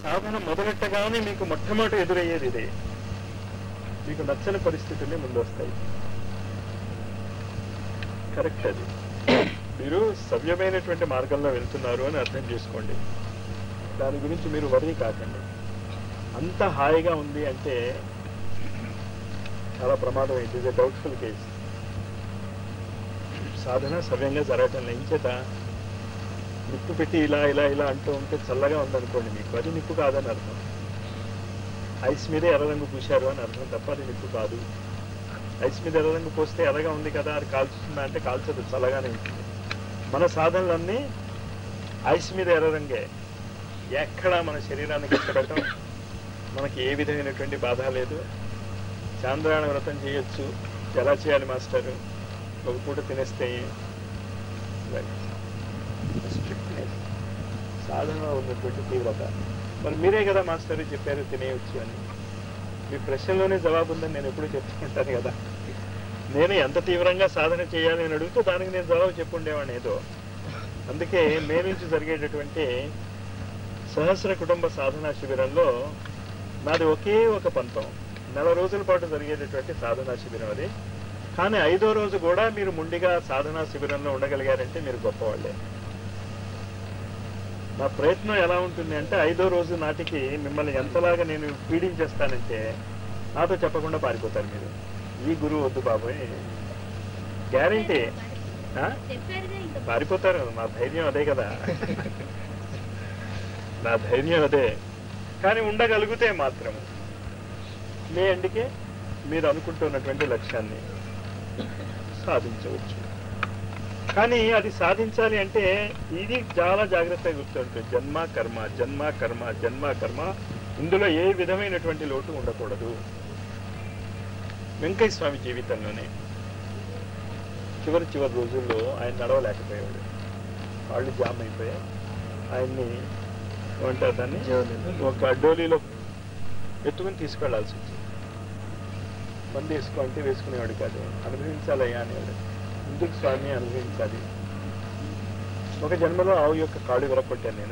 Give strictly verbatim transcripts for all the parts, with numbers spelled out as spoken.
సాధన మొదలెట్టగానే మీకు మొట్టమొదటి ఎదురయ్యేది ఇదే. మీకు నచ్చని పరిస్థితుల్ని ముందు వస్తాయి. కరెక్ట్, అది మీరు సవ్యమైనటువంటి మార్గంలో వెళ్తున్నారు అని అర్థం చేసుకోండి. దాని గురించి మీరు వరీ కాకండి. అంత హాయిగా ఉంది అంటే చాలా ప్రమాదం. It is a doubtful case. సాధన సవ్యంగా జరగటం లేచేత నిప్పు పెట్టి ఇలా ఇలా ఇలా అంటూ ఉంటే చల్లగా ఉందనుకోండి, మీకు అది నిప్పు కాదని అర్థం. ఐస్ మీద ఎర్ర రంగు పూశారు అని అర్థం తప్ప అది నిప్పు కాదు. ఐస్ మీద ఎర్ర రంగు పోస్తే ఎర్రగా ఉంది కదా, అది కాల్చుతుందా అంటే కాల్చదు, చల్లగానే ఉంటుంది. మన సాధనలన్నీ ఐస్ మీద ఎర్ర రంగే. ఎక్కడా మన శరీరాన్ని కష్టపెట్టడం, మనకి ఏ విధమైనటువంటి బాధ లేదు. చాంద్రాయణ వ్రతం చేయొచ్చు. ఎలా చేయాలి మాస్టరు? ఒక పూట తినేస్తే స్ట్రిక్ట్నెస్, సాధనలో ఉన్నటువంటి తీవ్రత. మరి మీరే కదా మాస్టర్ చెప్పారు తినేయచ్చు అని. మీ ప్రశ్నలోనే జవాబు ఉందని నేను ఎప్పుడు చెప్పుకుంటాను కదా. నేను ఎంత తీవ్రంగా సాధన చేయాలి అని అడిగితే దానికి నేను జవాబు చెప్పుండేవాడిని ఏదో. అందుకే మే నుంచి జరిగేటటువంటి సహస్ర కుటుంబ సాధనా శిబిరంలో నాది ఒకే ఒక పంతం. నెల రోజుల పాటు జరిగేటటువంటి సాధనా శిబిరం అది. కానీ ఐదో రోజు కూడా మీరు ముండిగా సాధనా శిబిరంలో ఉండగలిగారంటే మీరు గొప్పవాళ్ళే. నా ప్రయత్నం ఎలా ఉంటుంది అంటే ఐదో రోజు నాటికి మిమ్మల్ని ఎంతలాగా నేను పీడించేస్తానంటే నాతో చెప్పకుండా పారిపోతారు మీరు. ఈ గురువు వద్దు బాబోయ్, గ్యారంటీ పారిపోతారు. నా ధైర్యం అదే కదా, నా ధైర్యం అదే. కానీ ఉండగలిగితే మాత్రం మీ అందుకే మీరు అనుకుంటున్నటువంటి లక్ష్యాన్ని సాధించవచ్చు. కానీ అది సాధించాలి అంటే ఇది చాలా జాగ్రత్తగా గుర్తుంటుంది. జన్మ కర్మ, జన్మ కర్మ, జన్మ కర్మ. ఇందులో ఏ విధమైనటువంటి లోటు ఉండకూడదు. వెంకయ్య స్వామి జీవితంలోనే చివరి చివరి రోజుల్లో ఆయన నడవలేకపోయాడు. వాళ్ళు జామ్ అయిపోయాయి. ఆయన్ని ఏమంటారు దాన్ని, ఒక డోలీలో ఎత్తుకుని తీసుకెళ్లాల్సి వచ్చింది. మంది వేసుకో అంటే వేసుకునేవాడు కాదు. అనుభవించాలయ్యా అనేవాడు. ఎందుకు స్వామి అనుభవించాలి? ఒక జన్మలో ఆవు యొక్క కాళ్ళు విరగొట్టాను నేను.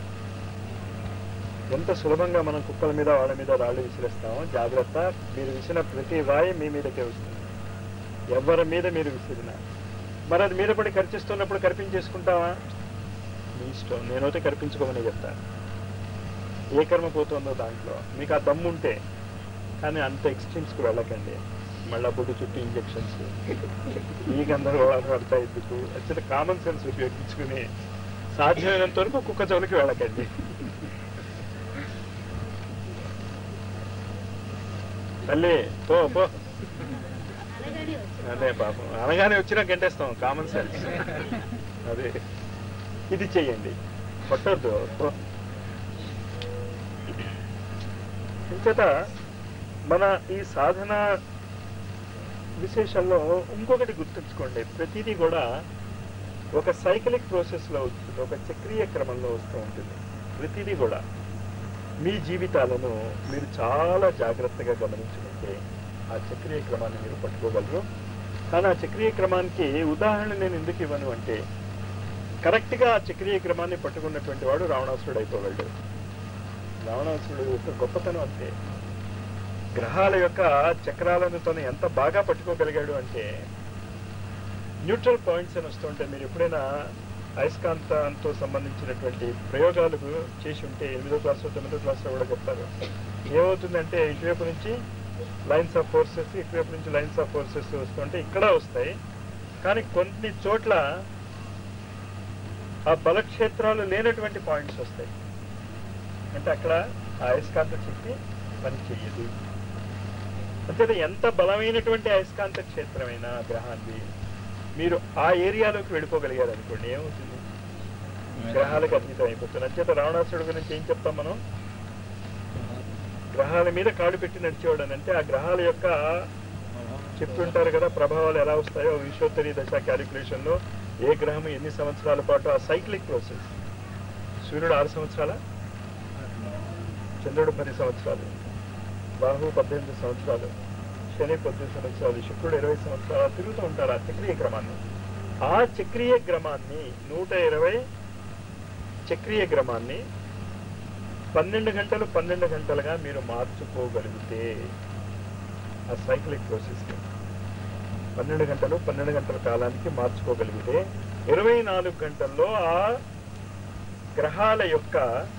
ఎంత సులభంగా మనం కుక్కల మీద వాళ్ళ మీద రాళ్ళు విసిరేస్తామో జాగ్రత్త. మీరు విసిన ప్రతి రాయి మీ మీదకే వస్తుంది, ఎవరి మీద మీరు విసిరినా. మరి అది మీద పడి ఖర్చిస్తున్నప్పుడు కర్పించేసుకుంటావా? మీ ఇష్టం. నేనైతే కర్పించుకోమని చెప్తాను. ఏ కర్మ పోతుందో దాంట్లో మీకు ఆ దమ్ము ఉంటే. కానీ అంత ఎక్స్ట్రీమ్స్కి వెళ్ళకండి. మళ్ళా బొడ్డు చుట్టూ ఇంజక్షన్స్, ఈ గందరగోళాలు పడతాయి. ఎందుకు వచ్చేది కామన్ సెన్స్ ఉపయోగించుకుని సాధ్యమైనంత వరకు కుక్క చెవులకి వెళ్ళకండి. తల్లి పో పో అదే పాపం అనగానే వచ్చినా గంటేస్తాం. కామన్ సెన్స్ అదే. ఇది చెయ్యండి, కొట్టద్దు. ఇంచేత మన ఈ సాధన విశేషంలో ఇంకొకటి గుర్తుంచుకోండి. ప్రతిదీ కూడా ఒక సైక్లిక్ ప్రాసెస్లో వస్తుంది, ఒక చక్రీయ క్రమంలో వస్తూ ఉంటుంది. ప్రతిదీ కూడా మీ జీవితాలను మీరు చాలా జాగ్రత్తగా గమనించుకుంటే ఆ చక్రీయ క్రమాన్ని మీరు పట్టుకోగలరు. కానీ ఆ చక్రీయ క్రమానికి ఉదాహరణ నేను ఎందుకు ఇవ్వను అంటే, కరెక్ట్గా ఆ చక్రీయ క్రమాన్ని పట్టుకున్నటువంటి వాడు రావణాసురుడు అయిపోగలడు. రావణాసురుడు యొక్క గొప్పతనం అంతే. గ్రహాల యొక్క చక్రాలను తను ఎంత బాగా పట్టుకోగలిగాడు అంటే, న్యూట్రల్ పాయింట్స్ అని వస్తుంటే మీరు ఎప్పుడైనా అయస్కాంతంతో సంబంధించినటువంటి ప్రయోగాలు చేసి ఉంటే ఎనిమిదో క్లాస్లో తొమ్మిదో క్లాస్లో కూడా చెప్తారు. ఏమవుతుందంటే ఇటువైపు నుంచి లైన్స్ ఆఫ్ ఫోర్సెస్, ఇటువైపు నుంచి లైన్స్ ఆఫ్ ఫోర్సెస్ వస్తుంటే ఇక్కడ వస్తాయి. కానీ కొన్ని చోట్ల ఆ బలక్షేత్రాలు లేనటువంటి పాయింట్స్ వస్తాయి. అంటే అక్కడ ఆ అయస్కాంత శక్తి పని చెయ్యదు. అంటే ఎంత బలమైనటువంటి అయస్కాంత క్షేత్రమైనా గ్రహాన్ని మీరు ఆ ఏరియాలోకి వెళ్ళిపోగలిగారు అనుకోండి, ఏమవుతుంది? గ్రహాలకు అతీతం అయిపోతుంది. అంచేత రావణాసురుడు గురించి ఏం చెప్తాం మనం? గ్రహాల మీద కాళ్ళు పెట్టి నడిచేవాడు అని. అంటే ఆ గ్రహాల యొక్క చెప్తుంటారు కదా ప్రభావాలు ఎలా వస్తాయో విశ్వోత్తరీ దశ క్యాలిక్యులేషన్లో ఏ గ్రహం ఎన్ని సంవత్సరాల పాటు ఆ సైక్లిక్ ప్రాసెస్. సూర్యుడు ఆరు సంవత్సరాల, చంద్రుడు పది సంవత్సరాలు, రాహు పద్దెనిమిది సంవత్సరాలు, శని పద్దెనిమిది సంవత్సరాలు, శుక్రుడు ఇరవై సంవత్సరాలు తిరుగుతూ ఉంటారు ఆ చక్రీయ క్రమాన్ని. ఆ చక్రీయ క్రమాన్ని నూట ఇరవై చక్రీయ క్రమాన్ని పన్నెండు గంటలు పన్నెండు గంటలుగా మీరు మార్చుకోగలిగితే ఆ సైక్లిక్ ప్రాసెస్ని పన్నెండు గంటలు పన్నెండు గంటల కాలానికి మార్చుకోగలిగితే ఇరవై నాలుగు గంటల్లో ఆ గ్రహాల యొక్క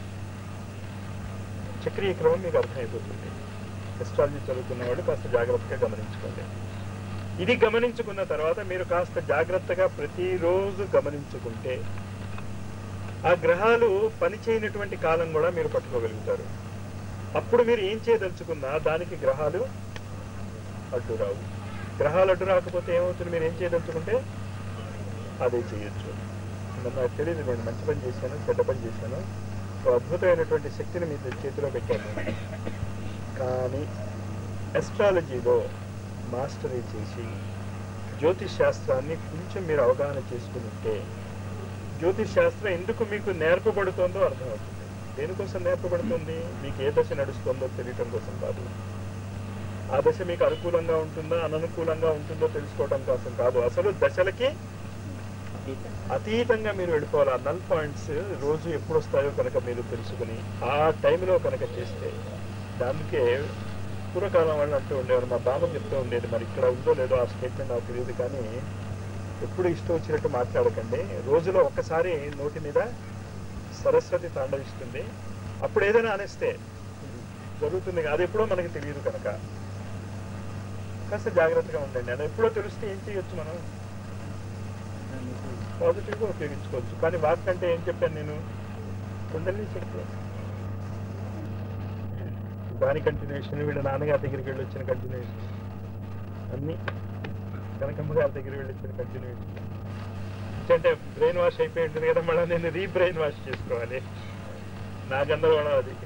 చక్రీయ క్రమం మీకు అర్థమైపోతుంది. ఎస్ట్రాలజీ చదువుకున్న వాళ్ళు కాస్త జాగ్రత్తగా గమనించుకోండి. ఇది గమనించుకున్న తర్వాత మీరు కాస్త జాగ్రత్తగా ప్రతిరోజు గమనించుకుంటే ఆ గ్రహాలు పనిచేయనటువంటి కాలం కూడా మీరు పట్టుకోగలుగుతారు. అప్పుడు మీరు ఏం చేయదలుచుకున్నా దానికి గ్రహాలు అడ్డు రావు. గ్రహాలు అడ్డు రాకపోతే ఏమవుతుంది? మీరు ఏం చేయదలుచుకుంటే అదే చేయొచ్చు. నాకు తెలియదు, నేను మంచి పని చేశాను, చెడ్డ పని చేశాను, ఒక అద్భుతమైనటువంటి శక్తిని మీ చేతిలో పెట్టాను. కానీ ఎస్ట్రాలజీలో మాస్టరీ చేసి జ్యోతిష్ శాస్త్రాన్ని కొంచెం మీరు అవగాహన చేసుకుని ఉంటే జ్యోతిష్ శాస్త్రం ఎందుకు మీకు నేర్పబడుతుందో అర్థమవుతుంది. దేనికోసం నేర్పబడుతుంది? మీకు ఏ దశ నడుస్తుందో తెలియటం కోసం కాదు. ఆ దశ మీకు అనుకూలంగా ఉంటుందా అననుకూలంగా ఉంటుందో తెలుసుకోవడం కోసం కాదు. అసలు దశలకి అతీతంగా మీరు వెళ్ళిపోవాలి. ఆ నల్ పాయింట్స్ రోజు ఎప్పుడు వస్తాయో కనుక మీరు తెలుసుకుని ఆ టైంలో కనుక చేస్తే, దానికే పూర్వకాలం వాళ్ళు అంటూ ఉండేవారు, మా బామ్మ చెప్తూ ఉండేది, మరి ఇక్కడ ఉందో లేదో ఆ స్టేట్మెంట్ నాకు తెలియదు, కానీ ఎప్పుడు ఇష్టం వచ్చినట్టు మాట్లాడకండి. రోజులో ఒక్కసారి నోటి మీద సరస్వతి తాండవిస్తుంది, అప్పుడు ఏదైనా అనేస్తే జరుగుతుంది. అది ఎప్పుడో మనకి తెలియదు కనుక కాస్త జాగ్రత్తగా ఉండండి. అది ఎప్పుడో తెలిస్తే ఏం చేయొచ్చు? మనం పాజిటివ్గా ఉపయోగించుకోవచ్చు. కానీ వాక్ అంటే ఏం చెప్పాను నేను? కుండలిని శక్తి, దాని కంటిన్యూషన్, వీళ్ళ నాన్నగారి దగ్గరికి వెళ్ళి వచ్చిన కంటిన్యూషన్, అన్నీ కనకమ్మ గారి దగ్గరికి వెళ్ళి వచ్చిన కంటిన్యూషన్. అంటే బ్రెయిన్ వాష్ అయిపోయి ఉంటుంది కదా, మళ్ళీ నేను రీ బ్రెయిన్ వాష్ చేసుకోవాలి. నా గందరగోళం అది.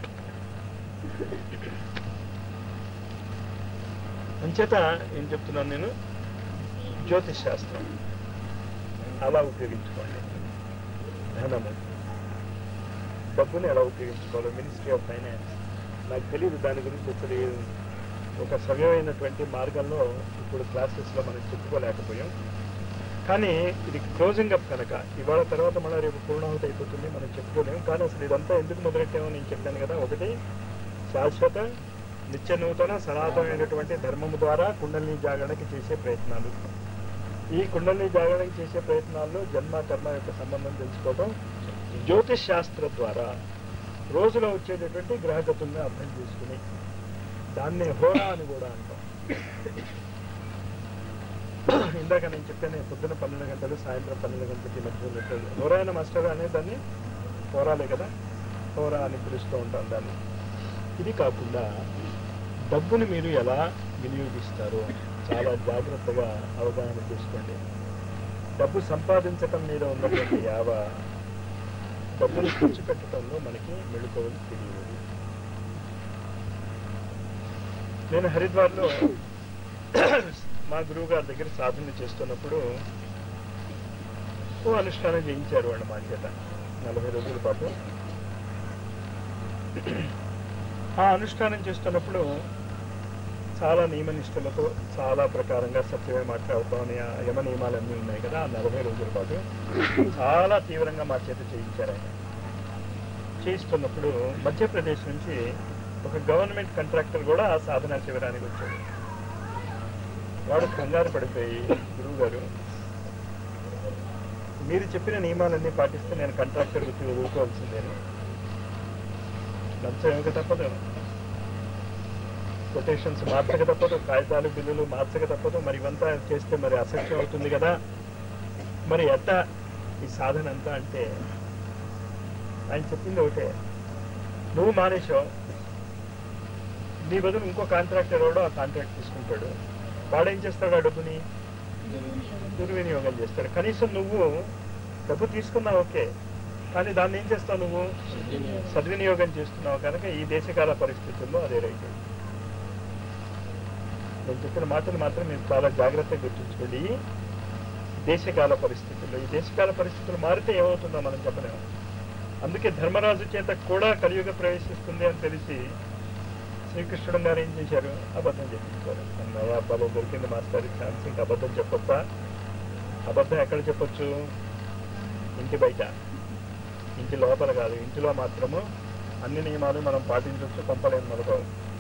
అంచేత ఏం చెప్తున్నాను నేను, జ్యోతిష్ శాస్త్రం అలా ఉపయోగించుకోండి. ధనము, డబ్బుని ఎలా ఉపయోగించుకోవాలి, మినిస్ట్రీ ఆఫ్ ఫైనాన్స్, నాకు తెలియదు దాని గురించి అసలు ఒక సవ్యమైనటువంటి మార్గంలో ఇప్పుడు క్లాసెస్లో మనం చెప్పుకోలేకపోయాం. కానీ ఇది క్లోజింగ్ అప్ కనుక ఇవాళ తర్వాత మళ్ళీ రేపు పూర్ణాహుతి అయిపోతుంది, మనం చెప్పుకోలేము. కానీ అసలు ఇదంతా ఎందుకు మొదలెట్టామో నేను చెప్పాను కదా. ఒకటి, శాశ్వత నిత్య నూతన సనాతనమైనటువంటి ధర్మము ద్వారా కుండలిని జాగరణకి చేసే ప్రయత్నాలు. ఈ కుండలిని జాగరణకి చేసే ప్రయత్నాల్లో జన్మ కర్మ యొక్క సంబంధం తెలుసుకోవడం, జ్యోతిష్ శాస్త్ర ద్వారా రోజులో వచ్చేటటువంటి గ్రహగతుల్ని అర్థం చేసుకుని, దాన్ని హోరా అని కూడా అంటాం. ఇందాక నేను చెప్పాను, పొద్దున్న పన్నెండు గంటలు సాయంత్రం పన్నెండు గంటలకి మధ్య పెట్టారు. హోరాయన మాస్టర్ అనే దాన్ని హోరాలే కదా, హోరా అని పిలుస్తూ ఉంటాం దాన్ని. ఇది కాకుండా డబ్బుని మీరు ఎలా వినియోగిస్తారో చాలా జాగ్రత్తగా అవగాహన చేసుకోండి. డబ్బు సంపాదించటం మీద ఉన్నటువంటి యావ డబ్బులు ఖర్చు పెట్టడంలో మనకి మెళుకువలు తెలియదు. నేను హరిద్వార్లో మా గురువు గారి దగ్గర సాధన చేస్తున్నప్పుడు ఓ అనుష్ఠానం చేయించారు వాళ్ళు మా చేత నలభై రోజుల పాటు. ఆ అనుష్ఠానం చేస్తున్నప్పుడు చాలా నియమనిష్టలతో చాలా ప్రకారంగా సత్యమే మాట్లాడతాం అని యమ నియమాలన్నీ ఉన్నాయి కదా. ఆ నలభై రోజుల పాటు చాలా తీవ్రంగా మా చేత చేయించారు ఆయన. చేయిస్తున్నప్పుడు మధ్యప్రదేశ్ నుంచి ఒక గవర్నమెంట్ కాంట్రాక్టర్ కూడా ఆ సాధనా శిబిరానికి వచ్చాడు. వాడు కంగారు పడిపోయి, గురువు గారు మీరు చెప్పిన నియమాలన్నీ పాటిస్తే నేను కాంట్రాక్టర్ వృత్తి వదులుకోవాల్సిందేను, లంచం ఇవ్వక తప్పదు, కొటేషన్స్ మార్చక తప్పదు, కాగితాలు బిల్లులు మార్చక తప్పదు, మరి ఇవంతా చేస్తే మరి అసత్యం అవుతుంది కదా, మరి ఎట్ట ఈ సాధన అంతా అంటే ఆయన చెప్పింది ఒకటే, నువ్వు మానేశావు, నీ బదులు ఇంకో కాంట్రాక్టర్ ఎవడో ఆ కాంట్రాక్ట్ తీసుకుంటాడు, వాడేం చేస్తాడు, ఆ డబ్బుని దుర్వినియోగం చేస్తాడు. కనీసం నువ్వు డబ్బు తీసుకున్నావు ఓకే, కానీ దాన్ని ఏం చేస్తావు, నువ్వు సద్వినియోగం చేస్తున్నావు కనుక ఈ దేశకాల పరిస్థితుల్లో అదే రైతు. నేను చెప్పిన మాటలు మాత్రం మీరు చాలా జాగ్రత్తగా గుర్తుంచుకోండి. ఈ దేశకాల పరిస్థితుల్లో ఈ దేశకాల పరిస్థితులు మారితే ఏమవుతుందో మనం చెప్పలేము. అందుకే ధర్మరాజు చేత కూడా కలియుగ ప్రవేశిస్తుంది అని తెలిసి శ్రీకృష్ణుడు గారు ఏం చేశారు, అబద్ధం చెప్పించారు. అన్నయ్య అబ్బాలో దొరికింది మాస్టర్ ఛాన్స్, ఇంకా అబద్ధం చెప్పొచ్చా? అబద్ధం ఎక్కడ చెప్పొచ్చు? ఇంటి బయట, ఇంటి లోపల కాదు, ఇంటిలో మాత్రము అన్ని నియమాలు మనం పాటించవచ్చు, పంపలేము మనకు.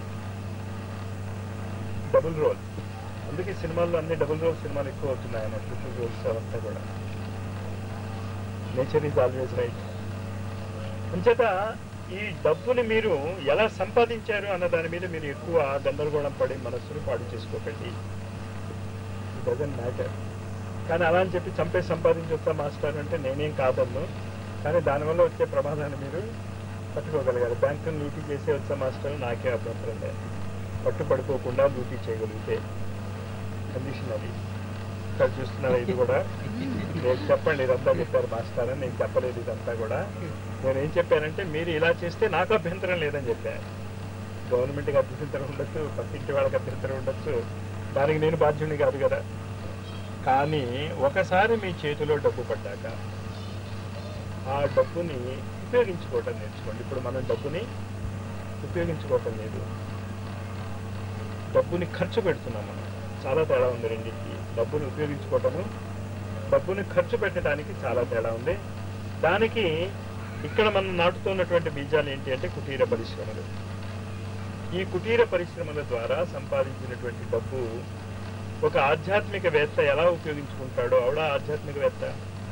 డబుల్ రోల్, అందుకే సినిమాల్లో అన్ని డబుల్ రోల్ సినిమాలు ఎక్కువ అవుతున్నాయి అన్నమాట. ట్రిపుల్ రోల్స్ అవంతా కూడా. Nature is always right. అంచేత ఈ డబ్బుని మీరు ఎలా సంపాదించారు అన్న దాని మీద మీరు ఎక్కువ గందరగోళం పడి మనస్సును పాడు చేసుకోకండి. It doesn't matter. కానీ అలా అని చెప్పి చంపే సంపాదించొస్తా మాస్టర్ అంటే నేనేం కాదన్ను, కానీ దానివల్ల వచ్చే ప్రమాదాన్ని మీరు పట్టుకోగలగాలి. బ్యాంకును లూటీ చేసే వచ్చా మాస్టర్ నాకే అభ్యంతరం లేదు, పట్టుపడిపోకుండా లూటీ చేయగలిగితే. కండిషన్ అది. ఇక్కడ చూస్తున్నారా, ఇది కూడా నేను చెప్పండి ఇదంతా చెప్పారు మాస్టర్ అని నేను చెప్పలేదు. ఇదంతా కూడా నేను ఏం చెప్పానంటే మీరు ఇలా చేస్తే నాకు అభ్యంతరం లేదని చెప్పాను. గవర్నమెంట్కి అభ్యంతరం ఉండొచ్చు, పక్కింటి వాళ్ళకి అభ్యంతరం ఉండొచ్చు, దానికి నేను బాధ్యుని కాదు కదా. కానీ ఒకసారి మీ చేతిలో డబ్బు పడ్డాక ఆ డబ్బుని ఉపయోగించుకోవటం నేర్చుకోండి. ఇప్పుడు మనం డబ్బుని ఉపయోగించుకోవటం లేదు, డబ్బుని ఖర్చు పెడుతున్నాం మనం. చాలా తేడా ఉంది రెండింటికి. డబ్బుని ఉపయోగించుకోవటము, డబ్బుని ఖర్చు పెట్టడానికి చాలా తేడా ఉంది. దానికి ఇక్కడ మనం నాటుతున్నటువంటి బీజాలు ఏంటి అంటే కుటీర పరిశ్రమలు. ఈ కుటీర పరిశ్రమల ద్వారా సంపాదించినటువంటి డబ్బు ఒక ఆధ్యాత్మికవేత్త ఎలా ఉపయోగించుకుంటాడో, ఆవిడ ఆధ్యాత్మికవేత్త,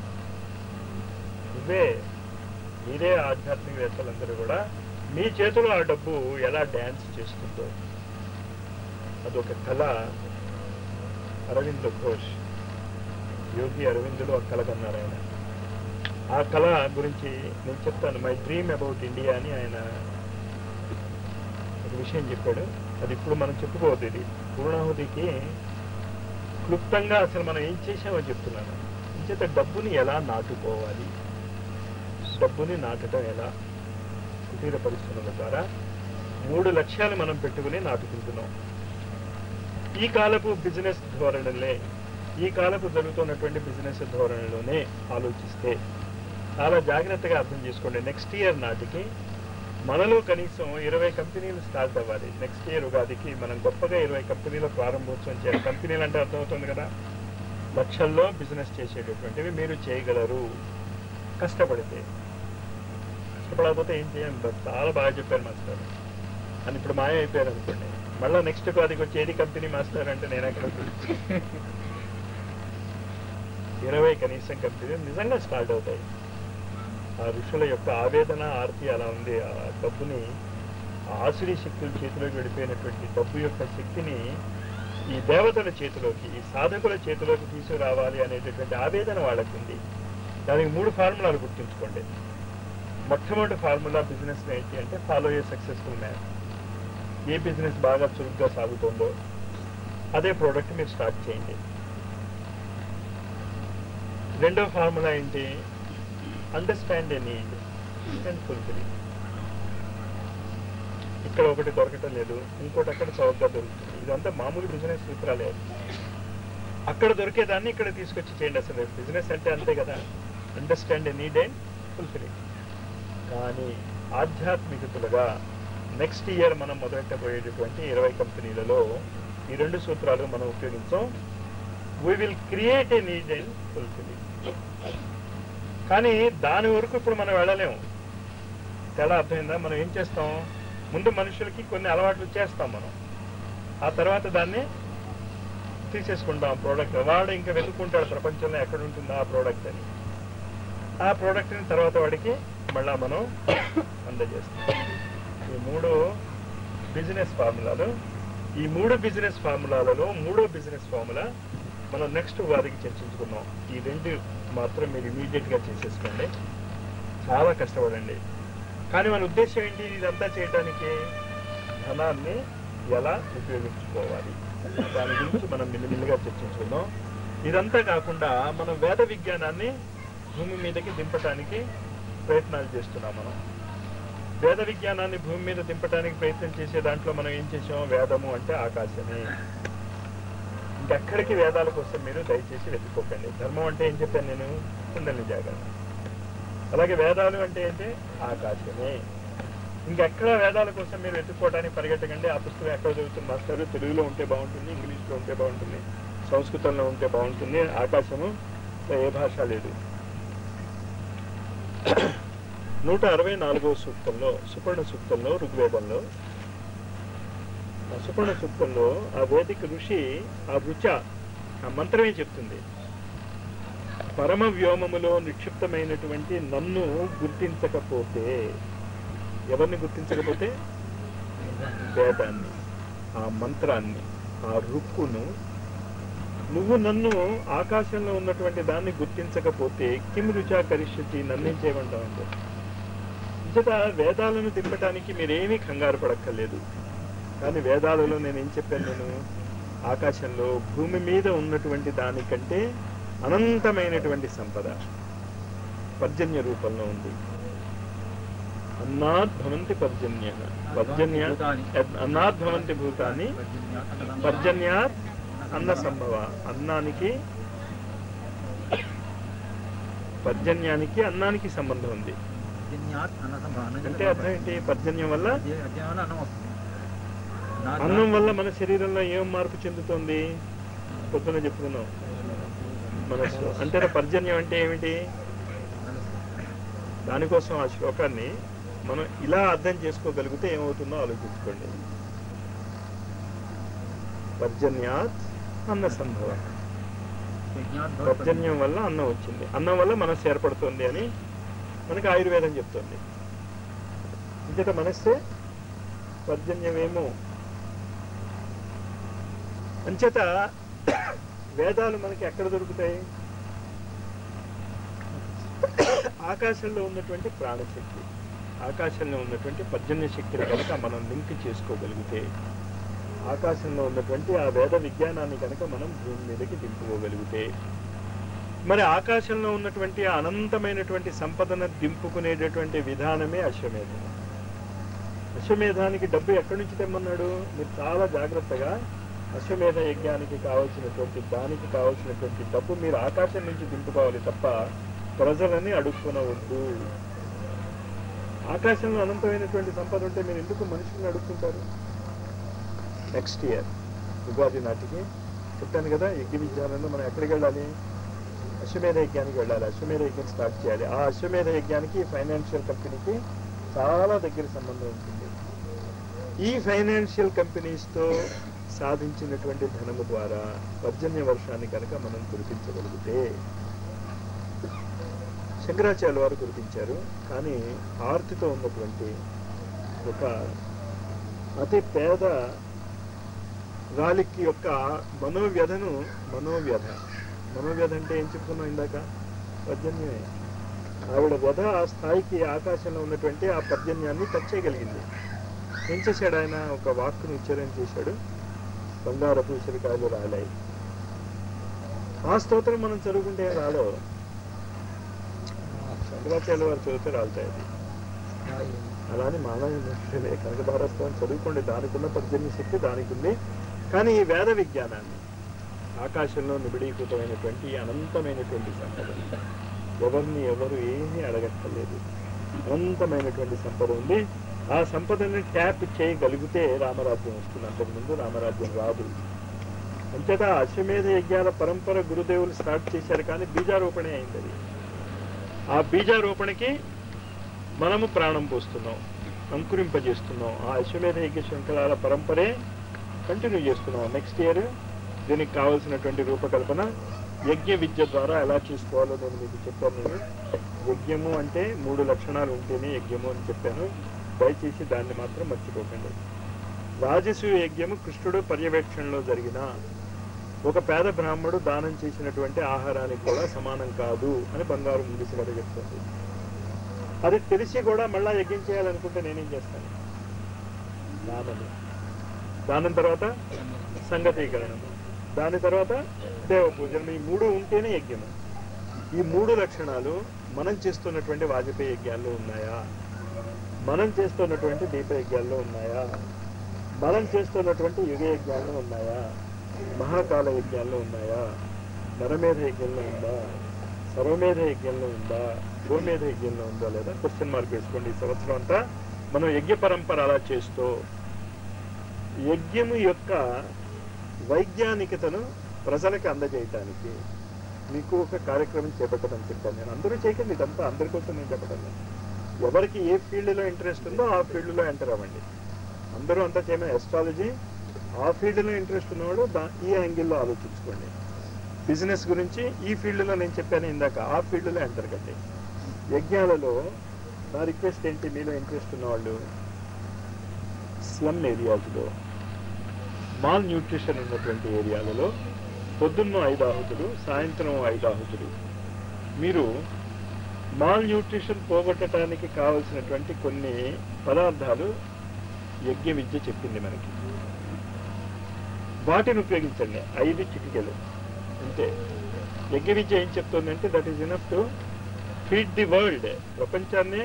ఇవే మీరే ఆధ్యాత్మికవేత్తలందరూ కూడా మీ చేతిలో ఆ డబ్బు ఎలా డ్యాన్స్ చేస్తుందో అదొక కళ. అరవింద్ ఘోష్, యోగి అరవిందులు ఆ కళ కన్నారు ఆయన. ఆ కళ గురించి నేను చెప్తాను. మై డ్రీమ్ అబౌట్ ఇండియా అని ఆయన ఒక విషయం చెప్పాడు. అది ఇప్పుడు మనం చెప్పుకోవద్దు. ఇది పూర్ణాహుతికి క్లుప్తంగా అసలు మనం ఏం చేసామో చెప్తున్నాను. ఇంచేత డబ్బుని ఎలా నాటుకోవాలి, డబ్బుని నాటడం ఎలా, కుటీర పరిశ్రమల ద్వారా మూడు లక్ష్యాలు మనం పెట్టుకుని నాటుకుంటున్నాం. ఈ కాలపు బిజినెస్ ధోరణులే, ఈ కాలపు జరుగుతున్నటువంటి బిజినెస్ ధోరణిలోనే ఆలోచిస్తే చాలా జాగ్రత్తగా అర్థం చేసుకోండి. నెక్స్ట్ ఇయర్ నాటికి మనలో కనీసం ఇరవై కంపెనీలు స్టార్ట్ అవ్వాలి. నెక్స్ట్ ఇయర్ ఉగాదికి మనం గొప్పగా ఇరవై కంపెనీల ప్రారంభోత్సవం చేయాలి. కంపెనీలు అంటే అర్థమవుతుంది కదా, లక్షల్లో బిజినెస్ చేసేటటువంటివి మీరు చేయగలరు కష్టపడితే. కష్టపడకపోతే ఏం చేయండి. చాలా బాగా చెప్పారు మాస్టర్ అని ఇప్పుడు మాయ అయిపోయారు అనుకోండి. మళ్ళీ నెక్స్ట్ ఉగాదికి వచ్చి ఏది కంపెనీ మాస్టర్ అంటే నేను ఎక్కడ ఇరవై కనీసం కంపెనీలు నిజంగా స్టార్ట్ అవుతాయి. ఆ ఋషుల యొక్క ఆవేదన ఆర్తి అలా ఉంది. ఆ డబ్బుని, ఆసురీ శక్తుల చేతిలోకి వెళ్ళిపోయినటువంటి డబ్బు యొక్క శక్తిని ఈ దేవతల చేతిలోకి, ఈ సాధకుల చేతిలోకి తీసుకురావాలి అనేటటువంటి ఆవేదన వాళ్ళకు ఉంది. దానికి మూడు ఫార్ములాలు గుర్తుంచుకోండి. మొట్టమొదటి ఫార్ములా బిజినెస్ ఏంటి అంటే ఫాలో ఏ సక్సెస్ఫుల్ మ్యాన్. ఏ బిజినెస్ బాగా చురుగ్గా సాగుతుందో అదే ప్రోడక్ట్ మీరు స్టార్ట్ చేయండి. రెండో ఫార్ములా ఏంటి, understand a need and fulfil. ఇక్కడ ఒకటి దొరకటం లేదు, ఇంకోటి అక్కడ చౌకగా దొరుకుతుంది. ఇదంతా మామూలు బిజినెస్ సూత్రాలే. అక్కడ దొరికేదాన్ని ఇక్కడ తీసుకొచ్చి చేయండి. అసలు బిజినెస్ అంటే అంతే కదా, understand a need and fulfil. కానీ ఆధ్యాత్మికతలుగా నెక్స్ట్ ఇయర్ మనం మొదలెట్టబోయేటటువంటి ఇరవై కంపెనీలలో ఈ రెండు సూత్రాలు మనం ఉపయోగించాం. We will create a need and fulfil. కానీ దాని వరకు ఇప్పుడు మనం వెళ్ళలేము. తేడా అర్థమైందా? మనం ఏం చేస్తాం, ముందు మనుషులకి కొన్ని అలవాట్లు చేస్తాం మనం, ఆ తర్వాత దాన్ని తీసేసుకుంటాం. ప్రోడక్ట్ వాడు ఇంకా వెతుక్కుంటాడు ప్రపంచంలో ఎక్కడ ఉంటుందో ఆ ప్రోడక్ట్ అని. ఆ ప్రోడక్ట్ని తర్వాత వాడికి మళ్ళా మనం అందజేస్తాం. ఈ మూడు బిజినెస్ ఫార్ములాలు. ఈ మూడు బిజినెస్ ఫార్ములాలలో మూడో బిజినెస్ ఫార్ములా మనం నెక్స్ట్ వారికి చర్చించుకున్నాం. ఈ రెండు మాత్రం మీరు ఇమీడియట్గా చేసేసుకోండి. చాలా కష్టపడండి. కానీ మన ఉద్దేశం ఏంటి, ఇదంతా చేయడానికి ధనాన్ని ఎలా ఉపయోగించుకోవాలి దాని గురించి మనం మిల్లిమిల్లిగా చర్చించుకుందాం. ఇదంతా కాకుండా మనం వేద విజ్ఞానాన్ని భూమి మీదకి దింపటానికి ప్రయత్నాలు చేస్తున్నాం. మనం వేద విజ్ఞానాన్ని భూమి మీద దింపడానికి ప్రయత్నం చేసే దాంట్లో మనం ఏం చేసాం, వేదము అంటే ఆకాశమే. ఇంకెక్కడికి వేదాల కోసం మీరు దయచేసి వెతుక్కోకండి. ధర్మం అంటే ఏం చెప్పాను నేను, కుండలిని జాగరణ. అలాగే వేదాలు అంటే ఏంటి, ఆకాశమే. ఇంకెక్కడ వేదాల కోసం మీరు వెతుక్కోవడానికి పరిగెట్టకండి. ఆ పుస్తకం ఎక్కడ చదువుతుంది మాస్టర్, తెలుగులో ఉంటే బాగుంటుంది, ఇంగ్లీష్లో ఉంటే బాగుంటుంది, సంస్కృతంలో ఉంటే బాగుంటుంది. ఆకాశము ఏ భాష లేదు. నూట అరవై నాలుగవ సూక్తంలో, సుపర్ణ సూక్తంలో, ఋగ్వేదంలో, ఆ సుపర్ణ సూక్తంలో ఆ వేదిక ఋషి ఆ రుచ ఆ మంత్రమే చెప్తుంది. పరమ వ్యోమములో నిక్షిప్తమైనటువంటి నన్ను గుర్తించకపోతే, ఎవరిని గుర్తించకపోతే? వేదాన్ని, ఆ మంత్రాన్ని, ఆ రుక్కును. నువ్వు నన్ను ఆకాశంలో ఉన్నటువంటి దాన్ని గుర్తించకపోతే కిం రుచా కరిష్యతి, నన్నేం చేయమంటావంటే. ఇంతట వేదాలను దింపటానికి మీరేమీ కంగారు పడక్కర్లేదు. కానీ వేదాలలో నేను ఏం చెప్పాను? నేను ఆకాశంలో భూమి మీద ఉన్నటువంటి దానికంటే అనంతమైనటువంటి సంపద పర్జన్య రూపంలో ఉంది. అన్నాద్ భవంతి పర్జన్య, పర్జన్య అన్నాద్ భవంతి భూతాన్ని పర్జన్యాత్ అన్న సంభవ. అన్నానికి, పర్జన్యానికి, అన్నానికి సంబంధం ఉంది. అంటే అర్థం ఏంటి? పర్జన్యం వల్ల, అన్నం వల్ల మన శరీరంలో ఏం మార్పు చెందుతుంది? పొద్దున చెప్పుకున్నాం, మనస్సు. అంటే పర్జన్యం అంటే ఏమిటి? దానికోసం ఆ శ్లోకాన్ని మనం ఇలా అర్థం చేసుకోగలిగితే ఏమవుతుందో ఆలోచించుకోండి. పర్జన్యాత్ అన్న సంభవ, పర్జన్యం వల్ల అన్నం వచ్చింది, అన్నం వల్ల మనస్సు ఏర్పడుతుంది అని మనకి ఆయుర్వేదం చెప్తుంది. ఇంతట మనస్సే పర్జన్యమేమో. అంచేత వేదాలు మనకి ఎక్కడ దొరుకుతాయి? ఆకాశంలో ఉన్నటువంటి ప్రాణశక్తి, ఆకాశంలో ఉన్నటువంటి పర్జన్య శక్తిని కనుక మనం లింక్ చేసుకోగలిగితే, ఆకాశంలో ఉన్నటువంటి ఆ వేద విజ్ఞానాన్ని కనుక మనం భూమి మీదకి దింపుకోగలిగితే, మరి ఆకాశంలో ఉన్నటువంటి అనంతమైనటువంటి సంపదను దింపుకునేటటువంటి విధానమే అశ్వమేధం. అశ్వమేధానికి డబ్బు ఎక్కడి నుంచి తెమ్మన్నాడు? మీరు చాలా జాగ్రత్తగా అశ్వమేధ యజ్ఞానికి కావలసినటువంటి దానికి కావలసినటువంటి డబ్బు మీరు ఆకాశం నుంచి దింపుకోవాలి తప్ప ప్రజలని అడుక్కునవద్దు. ఆకాశంలో అనంతమైనటువంటి సంపద ఉంటే మీరు ఎందుకు మనుషుల్ని అడుక్కుంటారు? నెక్స్ట్ ఇయర్ ఉగాది నాటికి చెప్పాను కదా, యజ్ఞ విజ్ఞానంలో మనం ఎక్కడికి వెళ్ళాలి? అశ్వమేధ యజ్ఞానికి వెళ్ళాలి. అశ్వమేధ యజ్ఞం స్టార్ట్ చేయాలి. ఆ అశ్వమేధ యజ్ఞానికి ఫైనాన్షియల్ కంపెనీకి చాలా దగ్గర సంబంధం ఉంటుంది. ఈ ఫైనాన్షియల్ కంపెనీస్తో సాధించినటువంటి ధనము ద్వారా పర్జన్య వర్షాన్ని కనుక మనం కురిపించగలిగితే, శంకరాచార్య వారు కురిపించారు. కానీ ఆర్తితో ఉన్నటువంటి ఒక అతి పేద రాలికి యొక్క మనోవ్యధను, మనోవ్యధ మనోవ్యధ అంటే ఏం చెప్పుకున్నాం ఇందాక? పర్జన్యమే. ఆవిడ వ్యధ ఆ స్థాయికి ఆకాశంలో ఉన్నటువంటి ఆ పర్జన్యాన్ని టచ్ చేయగలిగింది. ఏం చేశాడు ఆయన? ఒక వాక్కును ఉచ్చారణ చేశాడు, బంగారపు ఉసిరికాయలు రాలాయి. ఆ స్తోత్రం మనం చదువుకుంటే రాలో, శంకరాచార్య వారు చదివితే రాలుతాయి. అది అలానే మానవ కనకధారస్థానం చదువుకోండి, దానికి ఉన్న పర్జన్య శక్తి దానికి ఉంది. కానీ ఈ వేద విజ్ఞానాన్ని, ఆకాశంలో నిబిడీకృతమైనటువంటి అనంతమైనటువంటి సంపద, ఎవరిని ఎవరు ఏమీ అడగక్కర్లేదు, అనంతమైనటువంటి సంపద ఉంది. ఆ సంపదని ట్యాప్ చేయగలిగితే రామరాజ్యం వస్తుంది. అంతకుముందు రామరాజ్యం రాదు. అంతేత అశ్వమేధ యజ్ఞాల పరంపర గురుదేవులు స్టార్ట్ చేశారు, కానీ బీజారోపణే అయింది. అది ఆ బీజారోపణకి మనము ప్రాణం పోస్తున్నాం, అంకురింపజేస్తున్నాం. ఆ అశ్వమేధ యజ్ఞ శృంఖలాల పరంపరే కంటిన్యూ చేస్తున్నాం. నెక్స్ట్ ఇయర్ దీనికి కావాల్సినటువంటి రూపకల్పన యజ్ఞ విద్య ద్వారా ఎలా చేసుకోవాలో నేను మీకు చెప్పాను. నేను యజ్ఞము అంటే మూడు లక్షణాలు ఉంటేనే యజ్ఞము అని చెప్పాను. దయచేసి దాన్ని మాత్రం మర్చిపోకండి. రాజసూయ యజ్ఞము కృష్ణుడు పర్యవేక్షణలో జరిగిన ఒక పేద బ్రాహ్మడు దానం చేసినటువంటి ఆహారానికి కూడా సమానం కాదు అని బంగారు ముంగిసి గారు చెప్తుంది. అది తెలిసి కూడా మళ్ళా యజ్ఞం చేయాలనుకుంటే నేనేం చేస్తాను? దానము, దానం తర్వాత సంగతీకరణము, దాని తర్వాత దేవ పూజలు. ఈ మూడు ఉంటేనే యజ్ఞము. ఈ మూడు లక్షణాలు మనం చేస్తున్నటువంటి వాజపేయి యజ్ఞాల్లో ఉన్నాయా? మనం చేస్తున్నటువంటి దీప యజ్ఞాల్లో ఉన్నాయా? మనం చేస్తున్నటువంటి యుగ యజ్ఞాల్లో ఉన్నాయా? మహాకాల యజ్ఞాల్లో ఉన్నాయా? నరమేధ యజ్ఞంలో ఉందా? సర్వమేధ యజ్ఞంలో ఉందా? గోమేధ యజ్ఞంలో ఉందా లేదా? క్వశ్చన్ మార్క్ వేసుకోండి. ఈ సంవత్సరం అంతా మనం యజ్ఞ పరంపర అలా చేస్తూ యజ్ఞము యొక్క వైజ్ఞానికతను ప్రజలకు అందజేయటానికి మీకు ఒక కార్యక్రమం చేపట్టదని చెప్పాను నేను. అందరూ చేయకండి, ఇదంతా అందరి కోసం నేను చెప్పడం లేదు. ఎవరికి ఏ ఫీల్డ్లో ఇంట్రెస్ట్ ఉందో ఆ ఫీల్డ్లో ఎంటర్ అవ్వండి. అందరూ అంతా చేయమని ఎస్ట్రాలజీ ఆ ఫీల్డ్లో ఇంట్రెస్ట్ ఉన్నవాడు దా ఈ యాంగిల్లో ఆలోచించుకోండి. బిజినెస్ గురించి ఈ ఫీల్డ్లో నేను చెప్పాను ఇందాక, ఆ ఫీల్డ్లో ఎంటర్ కండి. యజ్ఞాలలో నా రిక్వెస్ట్ ఏంటి, మీలో ఇంట్రెస్ట్ ఉన్నవాళ్ళు స్లమ్ ఏరియాస్లో, మాల్ న్యూట్రిషన్ ఉన్నటువంటి ఏరియాలలో పొద్దున్న ఐదు ఆహుతులు, సాయంత్రం ఐదు ఆహుతులు. మీరు మాల్ న్యూట్రిషన్ పోగొట్టడానికి కావలసినటువంటి కొన్ని పదార్థాలు యజ్ఞ విద్య చెప్పింది మనకి. వాటిని ఉపయోగించండి, ఐదు చిటికెలు అంతే. యజ్ఞ విద్య ఏం చెప్తుందంటే that is enough to feed the world, ప్రపంచాన్ని.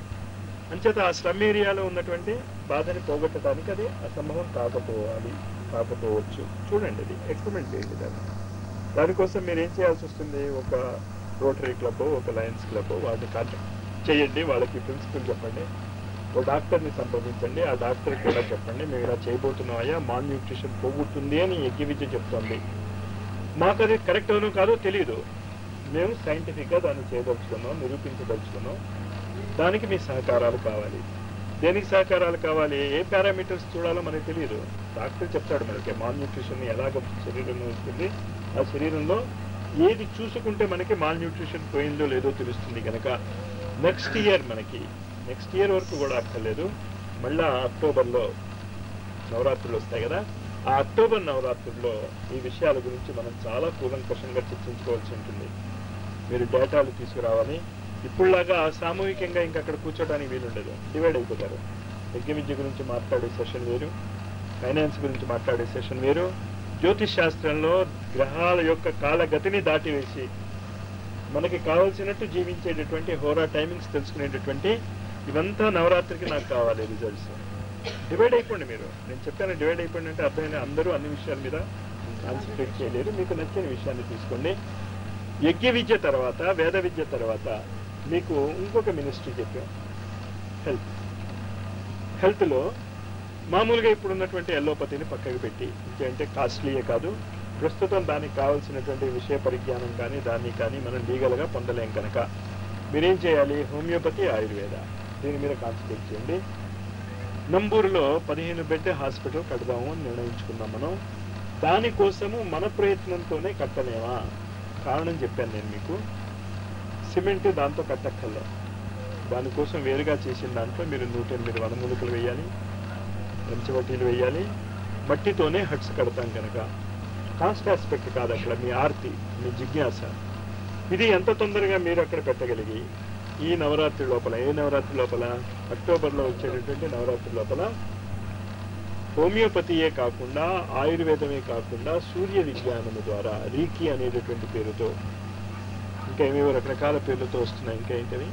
అంచేత ఆ స్లమ్ ఏరియాలో ఉన్నటువంటి బాధని పోగొట్టడానికి అది అసంభవం కాకపోవాలి, కాకపోవచ్చు. చూడండి, అది ఎక్స్పెరిమెంట్ చేయండి. దాన్ని దానికోసం మీరు ఏం చేయాల్సి వస్తుంది, ఒక రోటరీ క్లబ్, ఒక లయన్స్ క్లబ్ వాటిని కాంటాక్ట్ చేయండి. వాళ్ళకి ప్రిన్సిపల్ చెప్పండి, ఓ డాక్టర్ని సంప్రదించండి, ఆ డాక్టర్కి కూడా చెప్పండి మేము ఇలా చేయబోతున్నామయ్యా, మాల్ న్యూట్రిషన్ పోగొట్టుంది అని యజ్ఞ విద్య చెప్తుంది. మాకు అది కరెక్ట్ అవునో కాదో తెలియదు, మేము సైంటిఫిక్గా దాన్ని చేయదలుచుకున్నాం, నిరూపించదలుచుకున్నాం. దానికి మీ సహకారాలు కావాలి. దేనికి సహకారాలు కావాలి, ఏ పారామీటర్స్ చూడాలో మనకు తెలియదు. డాక్టర్ చెప్తాడు మనకి మాల్ న్యూట్రిషన్ ఎలాగ శరీరంలో ఉంటుంది, ఆ శరీరంలో ఏది చూసుకుంటే మనకి మాల్ న్యూట్రిషన్ పోయిందో లేదో తెలుస్తుంది. కనుక నెక్స్ట్ ఇయర్ మనకి నెక్స్ట్ ఇయర్ వరకు కూడా అక్కర్లేదు, మళ్ళా అక్టోబర్లో నవరాత్రులు వస్తాయి కదా, ఆ అక్టోబర్ నవరాత్రుల్లో ఈ విషయాల గురించి మనం చాలా కూలంకషంగా చర్చించుకోవాల్సి ఉంటుంది. మీరు డేటాలు తీసుకురావాలి. ఇప్పుడులాగా సామూహికంగా ఇంకా అక్కడ కూర్చోడానికి వీలుండదు, డివైడ్ అయిపోతారు. యజ్ఞ విద్య గురించి మాట్లాడే సెషన్ వేరు, ఫైనాన్స్ గురించి మాట్లాడే సెషన్ వేరు. జ్యోతిష్ శాస్త్రంలో గ్రహాల యొక్క కాలగతిని దాటివేసి మనకి కావాల్సినట్టు జీవించేటటువంటి హోరా టైమింగ్స్ తెలుసుకునేటటువంటి ఇవంతా నవరాత్రికి నాకు కావాలి రిజల్ట్స్. డివైడ్ అయిపోండి. మీరు నేను చెప్పాను డివైడ్ అయిపోండి అంటే అర్థమైన అందరూ అన్ని విషయాల మీద కాన్సన్ట్రేట్ చేయలేరు. మీకు నచ్చిన విషయాన్ని తీసుకోండి. యజ్ఞ విద్య తర్వాత, వేద విద్య తర్వాత మీకు ఇంకొక మినిస్ట్రీ చెప్పాం, హెల్త్. హెల్త్లో మామూలుగా ఇప్పుడు ఉన్నటువంటి ఎల్లోపతిని పక్కకు పెట్టి, అంటే కాస్ట్లీయే కాదు, ప్రస్తుతం దానికి కావాల్సినటువంటి విషయ పరిజ్ఞానం కానీ దాన్ని కానీ మనం లీగల్గా పొందలేం కనుక మీరేం చేయాలి, హోమియోపతి, ఆయుర్వేద, దీని మీద కాన్సన్ట్రేట్ చేయండి. నంబూరులో పదిహేను బెడ్ హాస్పిటల్ కడదాము అని నిర్ణయించుకున్నాం మనం. దానికోసము మన ప్రయత్నంతోనే కట్టలేమా, కారణం చెప్పాను నేను మీకు. సిమెంట్ దాంతో కట్టక్కర్లే, దానికోసం వేరుగా చేసిన దాంట్లో మీరు నూట ఎనిమిది వనమూలికలు వేయాలి, పంచవటీలు వేయాలి, మట్టితోనే హట్స్ కడతాం కనుక కాస్ట్ ఆస్పెక్ట్ కాదు అక్కడ, మీ ఆర్తి, మీ జిజ్ఞాస. ఇది ఎంత తొందరగా మీరు అక్కడ పెట్టగలిగి ఈ నవరాత్రి లోపల, ఏ నవరాత్రి లోపల, అక్టోబర్లో వచ్చేటటువంటి నవరాత్రి లోపల హోమియోపతియే కాకుండా ఆయుర్వేదమే కాకుండా సూర్య విజ్ఞానము ద్వారా రీకి అనేటటువంటి పేరుతో, ఇంకా ఏమేవో రకరకాల పేర్లతో వస్తున్నాయి, ఇంకా ఏంటవి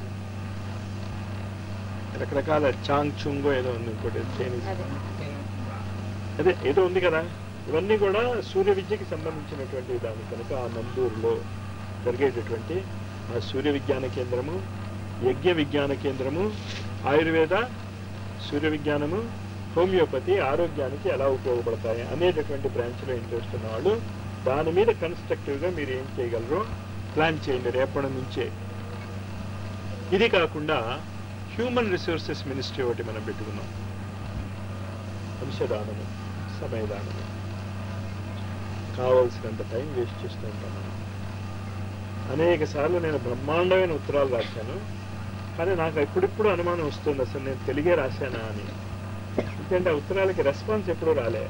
రకరకాల చాంగ్ చుంగో ఏదో ఉంది, ఇంకోటి చైనీస్ అదే ఏదో ఉంది కదా, ఇవన్నీ కూడా సూర్య విద్యకి సంబంధించినటువంటి దాని కనుక ఆ నందూరులో జరిగేటటువంటి ఆ సూర్య విజ్ఞాన కేంద్రము, యజ్ఞ విజ్ఞాన కేంద్రము, ఆయుర్వేద, సూర్య విజ్ఞానము, హోమియోపతి ఆరోగ్యానికి ఎలా ఉపయోగపడతాయి అనేటటువంటి బ్రాంచ్లో ఇంట్రెస్ట్ ఉన్నవాళ్ళు దాని మీద కన్స్ట్రక్టివ్గా మీరు ఏం చేయగలరో ప్లాన్ చేయండి రేపటి నుంచే. ఇది కాకుండా హ్యూమన్ రిసోర్సెస్ మినిస్ట్రీ ఒకటి మనం పెట్టుకున్నాం. అంశదానము, సమయదానము. కావాల్సినంత టైం వేస్ట్ చేస్తూ ఉంటాం మనం. అనేక సార్లు నేను బ్రహ్మాండమైన ఉత్తరాలు రాశాను, కానీ నాకు ఎప్పుడిప్పుడు అనుమానం వస్తుంది అసలు నేను తెలుగే రాశానా అని. ఎందుకంటే ఆ ఉత్తరాలకి రెస్పాన్స్ ఎప్పుడూ రాలే.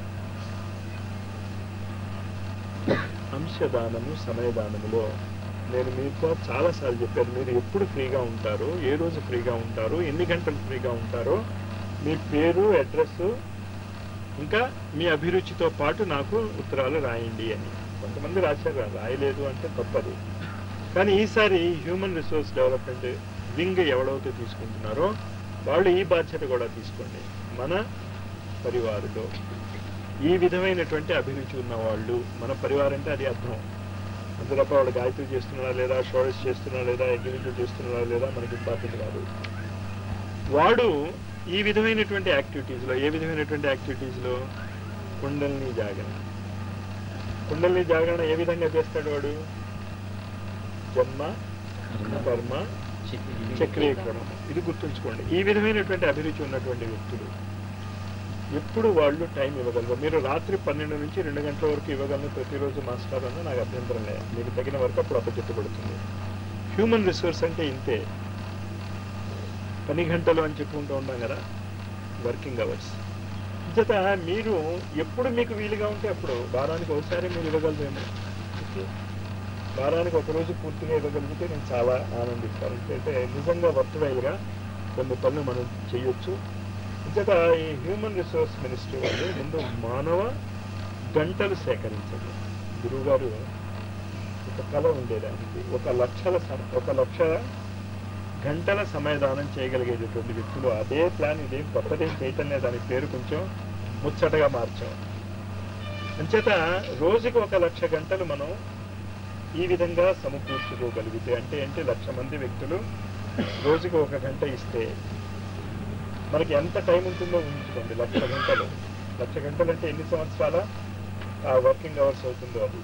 అంశదానము, సమయదానములో నేను మీతో చాలాసార్లు చెప్పాను, మీరు ఎప్పుడు ఫ్రీగా ఉంటారో, ఏ రోజు ఫ్రీగా ఉంటారో, ఎన్ని గంటలు ఫ్రీగా ఉంటారో, మీ పేరు, అడ్రస్, ఇంకా మీ అభిరుచితో పాటు నాకు ఉత్తరాలు రాయండి అని. కొంతమంది రాశారు, రాయలేదు అంటే తప్పదు. కానీ ఈసారి హ్యూమన్ రిసోర్స్ డెవలప్మెంట్ వింగ్ ఎవడైతే తీసుకుంటున్నారో వాళ్ళు ఈ బాధ్యత కూడా తీసుకోండి. మన పరివారులో ఈ విధమైనటువంటి అభిరుచి ఉన్న వాళ్ళు, మన పరివారం అంటే అది అర్థం, అంత తప్ప వాడు గాయత్రి చేస్తున్నారా లేదా, షోడశ చేస్తున్నారా లేదా, యజ్ఞవిద్య చేస్తున్నారా లేదా మనకి ఇంపార్టెంట్ కాదు. వాడు ఈ విధమైనటువంటి యాక్టివిటీస్లో, ఏ విధమైనటువంటి యాక్టివిటీస్లో, కుండలిని జాగరణ. కుండలిని జాగరణ ఏ విధంగా చేస్తాడు వాడు, జన్మ, కర్మ, చక్రీయ క్రమం. ఇది గుర్తుంచుకోండి. ఈ విధమైనటువంటి అభిరుచి ఉన్నటువంటి వ్యక్తులు ఎప్పుడు వాళ్ళు టైం ఇవ్వగలరు. మీరు రాత్రి పన్నెండు నుంచి రెండు గంటల వరకు ఇవ్వగలను ప్రతిరోజు మాస్టర్ అన్న నాకు అభ్యంతరం లేదు. మీకు తగిన వరకు అప్పుడు అప్పచెప్పబడుతుంది. హ్యూమన్ రిసోర్స్ అంటే ఇంతే. పని గంటలు అని చెప్పుకుంటూ ఉంటాం కదా, వర్కింగ్ అవర్స్. జత మీరు ఎప్పుడు మీకు వీలుగా ఉంటే అప్పుడు వారానికి ఒకసారి మీరు ఇవ్వగలరేమో. వారానికి ఒకరోజు పూర్తిగా ఇవ్వగలిగితే నేను చాలా ఆనందిస్తాను. ఎందుకంటే నిజంగా వర్తవైల్గా కొన్ని పనులు మనం చేయొచ్చు. జత ఈ హ్యూమన్ రిసోర్స్ మినిస్ట్రీ వాళ్ళు ముందు మానవ గంటలు సేకరించండి. గురువు గారు ఒక కళ ఉండేదానికి ఒక లక్షల ఒక లక్ష గంటల సమయదానం చేయగలిగేటటువంటి వ్యక్తులు. అదే ప్లాన్ ఇదేం కొత్తదేం చేయటం లేదు. దాని పేరు కొంచెం ముచ్చటగా మార్చాం. అంచేత రోజుకి ఒక లక్ష గంటలు మనం ఈ విధంగా సమకూర్చుకోగలిగితే అంటే ఏంటి, లక్ష మంది వ్యక్తులు రోజుకి ఒక గంట ఇస్తే మనకి ఎంత టైం ఉంటుందో ఊహించుకోండి. లక్ష గంటలు లక్ష గంటలు అంటే ఎన్ని సంవత్సరాల ఆ వర్కింగ్ అవర్స్ అవుతుందో అది.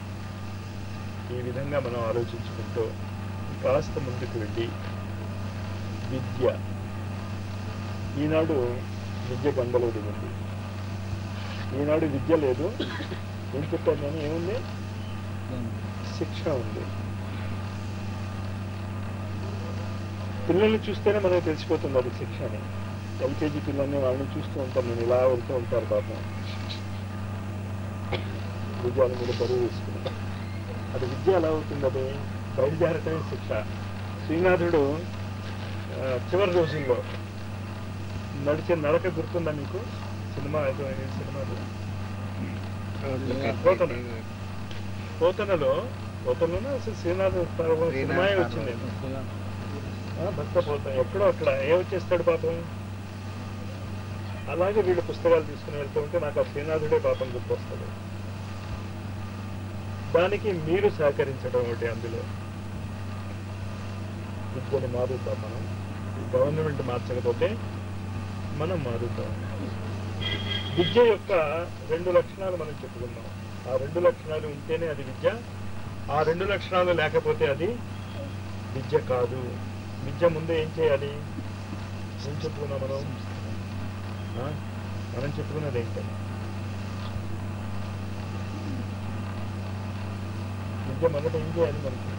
ఈ విధంగా మనం ఆలోచించుకుంటూ కాస్త ముందుకు వెళ్ళి విద్య. ఈనాడు విద్య గంగలో దిగింది. ఈనాడు విద్య లేదు. ఏం చెప్పాను నేను, ఏముంది, శిక్ష ఉంది. పిల్లల్ని చూస్తేనే మనకు తెలిసిపోతుంది అది శిక్ష అని. ఎల్కేజీ పిల్లల్ని వాళ్ళని చూస్తూ ఉంటాను నేను, ఇలా వెళ్తూ ఉంటారు పాపం, విద్యాల మీద బరువు వేసుకుని. అది విద్య ఎలా అవుతుంది, అది బయలుదేరటమే శిక్ష. శ్రీనాథుడు చివరి రోజుల్లో నడిచే నడక గుర్తుందా మీకు? సినిమా ఏదో సినిమాలు పోతన పోతనలో పోతనలో అసలు శ్రీనాథ్ సినిమాయే వచ్చింది. భక్త పోతన ఎక్కడో అక్కడ ఏమొచ్చేస్తాడు పాపం. అలాగే వీళ్ళు పుస్తకాలు తీసుకుని వెళ్తూ ఉంటే నాకు ఆ శ్రీనాథుడే పాపం గుర్తొస్తాడు. దానికి మీరు సహకరించడం ఒకటి. అందులో విద్యని మారుతాం మనం. గవర్నమెంట్ మార్చకపోతే మనం మారుతాం. విద్య యొక్క రెండు లక్షణాలు మనం చెప్పుకున్నాం. ఆ రెండు లక్షణాలు ఉంటేనే అది విద్య. ఆ రెండు లక్షణాలు లేకపోతే అది విద్య కాదు. విద్య ముందు ఏం చేయాలి? ఏం చెప్పుకున్నాం మనం? మనం చెప్పుకున్నది ఏంటంటే విద్య మొదట ఏం చేయాలి? మనకి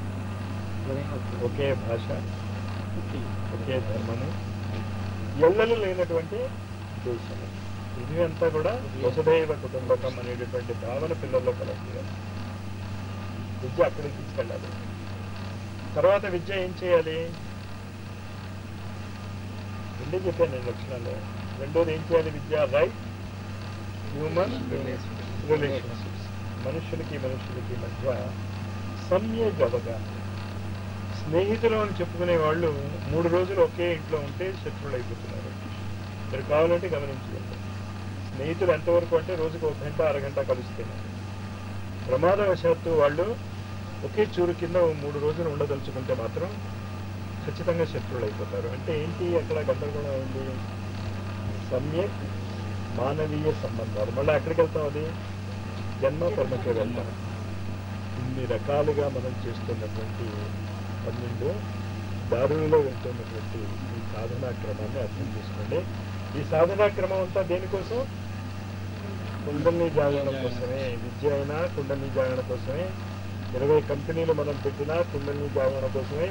ఒకే భాష, ఒకే ధర్మము, ఎల్లలు లేనటువంటి దేశము. ఇది అంతా కూడా వసుదైవ కుటుంబకం అనేటటువంటి భావన పిల్లల్లో కలగాలి. విద్య అక్కడికి తీసుకెళ్ళాలి. తర్వాత విద్య ఏం చేయాలి? రెండే చెప్పాను నేను లక్షణాలు. రెండోది ఏం చేయాలి? విద్య రైట్ హ్యూమన్ రిలేషన్షిప్స్. మనుషులకి మనుషులకి మధ్య సమ్యక్ అవగాహన. స్నేహితులు అని చెప్పుకునే వాళ్ళు మూడు రోజులు ఒకే ఇంట్లో ఉంటే శత్రువులు అయిపోతున్నారు. మీరు కావాలంటే గమనించుకోండి. స్నేహితులు ఎంతవరకు అంటే రోజుకు ఒక గంట అరగంట కలుస్తున్నారు. ప్రమాదవశాత్తు వాళ్ళు ఒకే చూరు కింద మూడు రోజులు ఉండదలుచుకుంటే మాత్రం ఖచ్చితంగా శత్రువులు అయిపోతారు. అంటే ఏంటి అక్కడ గందరగోళం ఉంది? సమ్యక్ మానవీయ సంబంధాలు. మళ్ళీ ఎక్కడికి వెళ్తాం? అది జన్మ కర్మకే వెళ్తాం. ఇన్ని రకాలుగా మనం చేస్తున్నటువంటి పన్నెండు దారులలో వెళ్తున్నటువంటి ఈ సాధనా క్రమాన్ని అర్థం చేసుకోండి. ఈ సాధనా క్రమం అంతా దేనికోసం? కుండలిని జాగరణ కోసమే. విద్య అయినా కుండలిని జాగరణ కోసమే. ఇరవై కంపెనీలు మనం పెట్టినా కుండలిని జాగరణ కోసమే.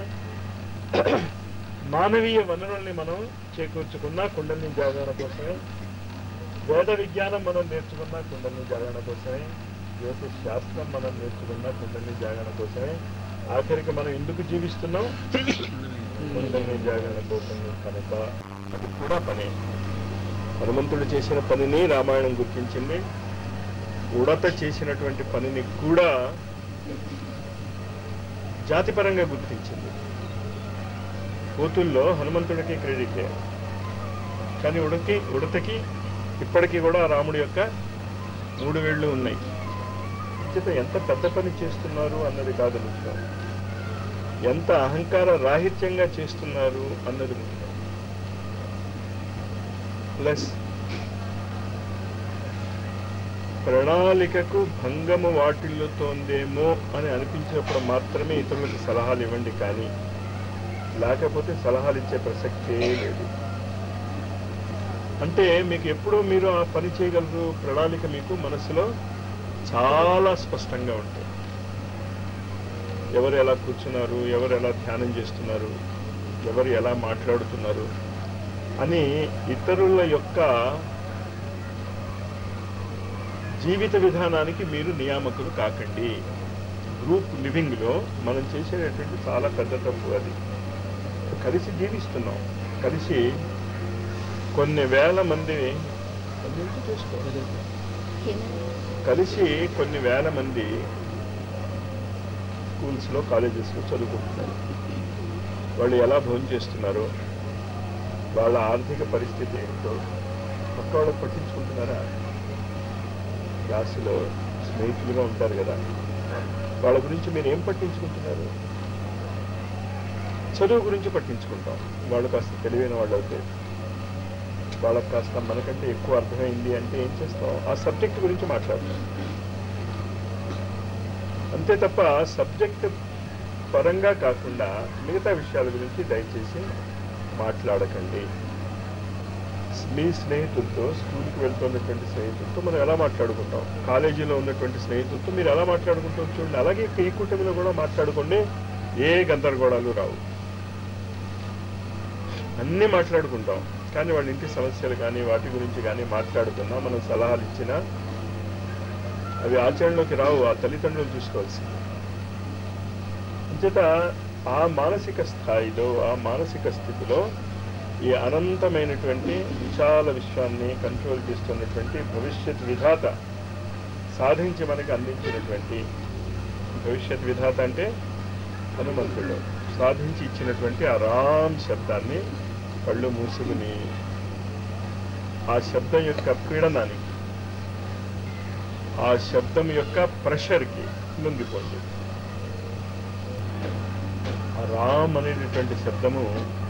మానవీయ వనరుల్ని మనం చేకూర్చుకున్న కుండలిని జాగరణ కోసమే. వేద విజ్ఞానం మనం నేర్చుకున్న కుండలిని జాగరణ కోసమే. జ్యోతిష్ శాస్త్రం మనం నేర్చుకున్న కుండలిని జాగరణ కోసమే. ఆఖరికి మనం ఎందుకు జీవిస్తున్నాం? కుండలిని జాగరణ కోసమే. కనుక అది కూడా పనే. హనుమంతుడు చేసిన పనిని రామాయణం గుర్తించింది. ఉడత చేసినటువంటి పనిని కూడా జాతిపరంగా గుర్తించింది. కోతుల్లో హనుమంతుడికి క్రెడిటే, కానీ ఉడకి ఉడతకి ఇప్పటికీ కూడా రాముడి యొక్క మూడు వేళ్ళు ఉన్నాయి. ఎంత పెద్ద పని చేస్తున్నారు అన్నది కాదు ముఖ్యం, ఎంత అహంకార రాహిత్యంగా చేస్తున్నారు అన్నది ముఖ్యం. ప్లస్ ప్రణాళికకు భంగము వాటిల్లుతోందేమో అని అనిపించినప్పుడు మాత్రమే ఇతరులకు సలహాలు ఇవ్వండి. కానీ లేకపోతే సలహాలు ఇచ్చే ప్రసక్తే లేదు. అంటే మీకు ఎప్పుడూ మీరు ఆ పని చేయగలరు, ప్రణాళిక మీకు మనసులో చాలా స్పష్టంగా ఉంటుంది. ఎవరు ఎలా కూర్చున్నారు, ఎవరు ఎలా ధ్యానం చేస్తున్నారు, ఎవరు ఎలా మాట్లాడుతున్నారు అని ఇతరుల యొక్క జీవిత విధానానికి మీరు నియామకులు కాకండి. గ్రూప్ లివింగ్లో మనం చేసేటటువంటి చాలా పెద్ద తప్పు అది. కలిసి జీవిస్తున్నాం, కలిసి కొన్ని వేల మంది చేసుకోవాలి, కలిసి కొన్ని వేల మంది స్కూల్స్లో కాలేజెస్లో చదువుకుంటున్నారు. వాళ్ళు ఎలా భోజనం చేస్తున్నారో, వాళ్ళ ఆర్థిక పరిస్థితి ఏంటో పక్క వాళ్ళకి పట్టించుకుంటున్నారా? క్లాసులో స్నేహితులుగా ఉంటారు కదా, వాళ్ళ గురించి మీరు ఏం పట్టించుకుంటున్నారు? చదువు గురించి పట్టించుకుంటాం. వాళ్ళు కాస్త తెలివైన వాళ్ళు అవుతే, వాళ్ళకి కాస్త మనకంటే ఎక్కువ అర్థమైంది అంటే ఏం చేస్తాం? ఆ సబ్జెక్ట్ గురించి మాట్లాడతాం. అంతే తప్ప సబ్జెక్ట్ పరంగా కాకుండా మిగతా విషయాల గురించి దయచేసి మాట్లాడకండి. మీ స్నేహితులతో, స్కూల్కి వెళ్తున్నటువంటి స్నేహితులతో మనం ఎలా మాట్లాడుకుంటాం, కాలేజీలో ఉన్నటువంటి స్నేహితులతో మీరు ఎలా మాట్లాడుకుంటాం చూడండి. అలాగే ఈ కుటుంబంలో కూడా మాట్లాడుకోండి, ఏ గందరగోళాలు రావు. అన్నీ మాట్లాడుకుంటాం, కానీ వాళ్ళ ఇంటి సమస్యలు కానీ వాటి గురించి కానీ మాట్లాడుకున్నా, మనం సలహాలు ఇచ్చినా అవి ఆచరణలోకి రావు. ఆ తల్లిదండ్రులు చూసుకోవాల్సింది. అంచేత ఆ మానసిక స్థాయిలో, ఆ మానసిక స్థితిలో ఈ అనంతమైనటువంటి విశాల విశ్వాన్ని కంట్రోల్ చేస్తున్నటువంటి భవిష్యత్ విధాత సాధించి మనకి అందించినటువంటి, భవిష్యత్ విధాత అంటే హనుమంతుడు సాధించి ఇచ్చినటువంటి ఆ రామ్ శబ్దాన్ని కళ్ళు మూసుకుని ఆ శబ్దం యొక్క పీడనానికి, ఆ శబ్దం యొక్క ప్రెషర్కి లొంగిపోండి. ఆ రామ్ అనేటటువంటి శబ్దము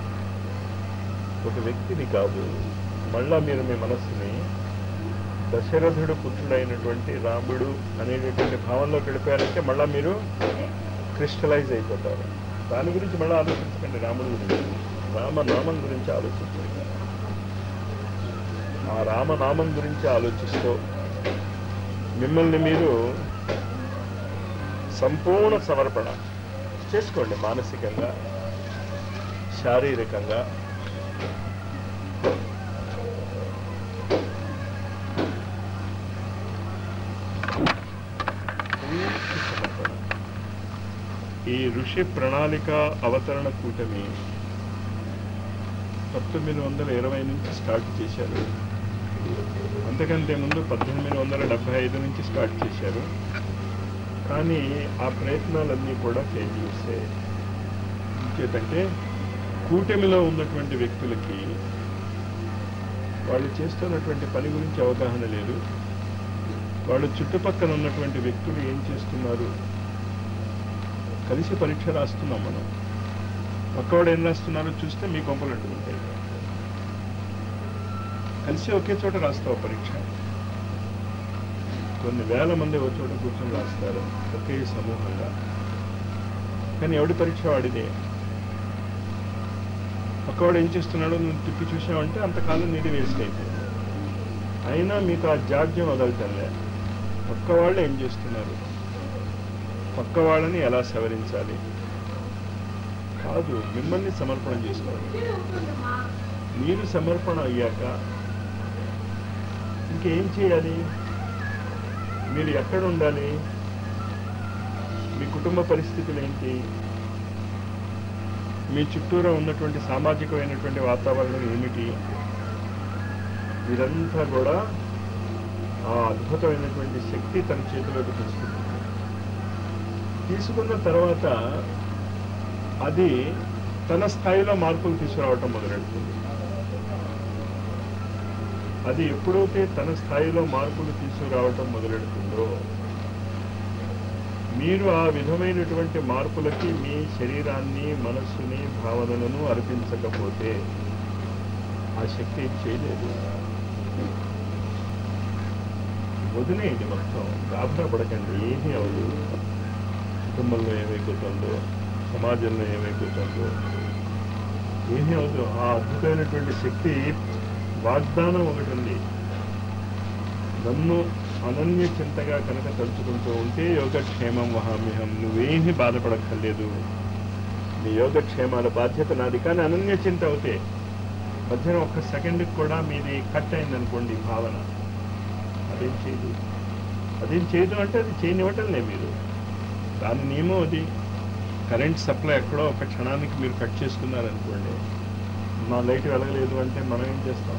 ఒక వ్యక్తిని కాదు, మళ్ళా మీరు మీ మనస్సుని దశరథుడు పుత్రుడైనటువంటి రాముడు అనేటటువంటి భావంలో గడిపారంటే మళ్ళా మీరు క్రిస్టలైజ్ అయిపోతారు. దాని గురించి మళ్ళీ ఆలోచించకండి, రాముడి గురించి, రామనామం గురించి ఆలోచించండి. ఆ రామనామం గురించి ఆలోచిస్తూ మిమ్మల్ని మీరు సంపూర్ణ సమర్పణ చేసుకోండి, మానసికంగా, శారీరకంగా. ఈ ఋషి ప్రణాళిక అవతరణ కూటమి పంతొమ్మిది వందల ఇరవై నుంచి స్టార్ట్ చేశారు. అంతకంటే ముందు పద్దెనిమిది వందల డెబ్బై ఐదు నుంచి స్టార్ట్ చేశారు. కానీ ఆ ప్రయత్నాలన్నీ కూడా ఫెయిల్యూర్సే. ఇంకేంటంటే కూటమిలో ఉన్నటువంటి వ్యక్తులకి వాళ్ళు చేస్తున్నటువంటి పని గురించి అవగాహన లేదు. వాళ్ళు చుట్టుపక్కల ఉన్నటువంటి వ్యక్తులు ఏం చేస్తున్నారు, కలిసి పరీక్ష రాస్తున్నాం మనం, పక్కవాడు ఏం రాస్తున్నారో చూస్తే మీ కొంపలు అంటుకుంటాయి. కలిసి ఒకే చోట రాస్తావు పరీక్ష, కొన్ని వేల మంది ఒక చోట కూర్చొని రాస్తారు ఒకే సమూహంగా, కానీ ఎవడి పరీక్ష వాడిదే. పక్కవాడు ఏం చేస్తున్నాడో నువ్వు తిప్పి చూసావంటే అంతకాలం నీది వేస్ట్ అయిపోయింది. అయినా మీకు ఆ జాడ్యం వదలటంలే. పక్క వాళ్ళు ఏం చేస్తున్నారు, పక్క వాళ్ళని ఎలా సవరించాలి కాదు, మిమ్మల్ని సమర్పణ చేసుకోవాలి. మీరు సమర్పణ అయ్యాక ఇంకేం చేయాలి, మీరు ఎక్కడ ఉండాలి, మీ కుటుంబ పరిస్థితులు ఏంటి, మీ చుట్టూరా ఉన్నటువంటి సామాజికమైనటువంటి వాతావరణం ఏమిటి, మీరంతా కూడా ఆ అద్భుతమైనటువంటి శక్తి తన చేతిలోకి తీసుకుంటుంది. తీసుకున్న తర్వాత అది తన స్థాయిలో మార్పులు తీసుకురావటం మొదలెడుతుంది. అది ఎప్పుడైతే తన స్థాయిలో మార్పులు తీసుకురావటం మొదలెడుతుందో, మీరు ఆ విధమైనటువంటి మార్పులకి మీ శరీరాన్ని, మనస్సుని, భావనలను అర్పించకపోతే ఆ శక్తి ఏం చేయలేదు. వదిలేయండి, మొత్తం గాబరా పడకండి, ఏమీ అవ్వదు. కుటుంబంలో ఏమైపోతుందో, సమాజంలో ఏమైపోతుందో, ఏమీ అవసరం. ఆ అద్భుతమైనటువంటి శక్తి వాగ్దానం ఒకటి ఉంది. నన్ను అనన్య చింతగా కనుక తలుచుకుంటూ ఉంటే యోగక్షేమం వహామ్యహం, నువ్వేమీ బాధపడక్కర్లేదు, నీ యోగక్షేమాల బాధ్యత నాది. కానీ అనన్య చింత అవుతే మధ్యన ఒక్క సెకండ్కి కూడా మీది కట్ అయిందనుకోండి భావన, అదేం చేయదు. అదేం చేయదు అంటే అది చేయనివ్వటంలే మీరు. దాని నియమం అది. కరెంట్ సప్లై ఎక్కడో ఒక క్షణానికి మీరు కట్ చేసుకున్నారనుకోండి, మా లైట్ వెలగలేదు అంటే మనం ఏం చేస్తాం?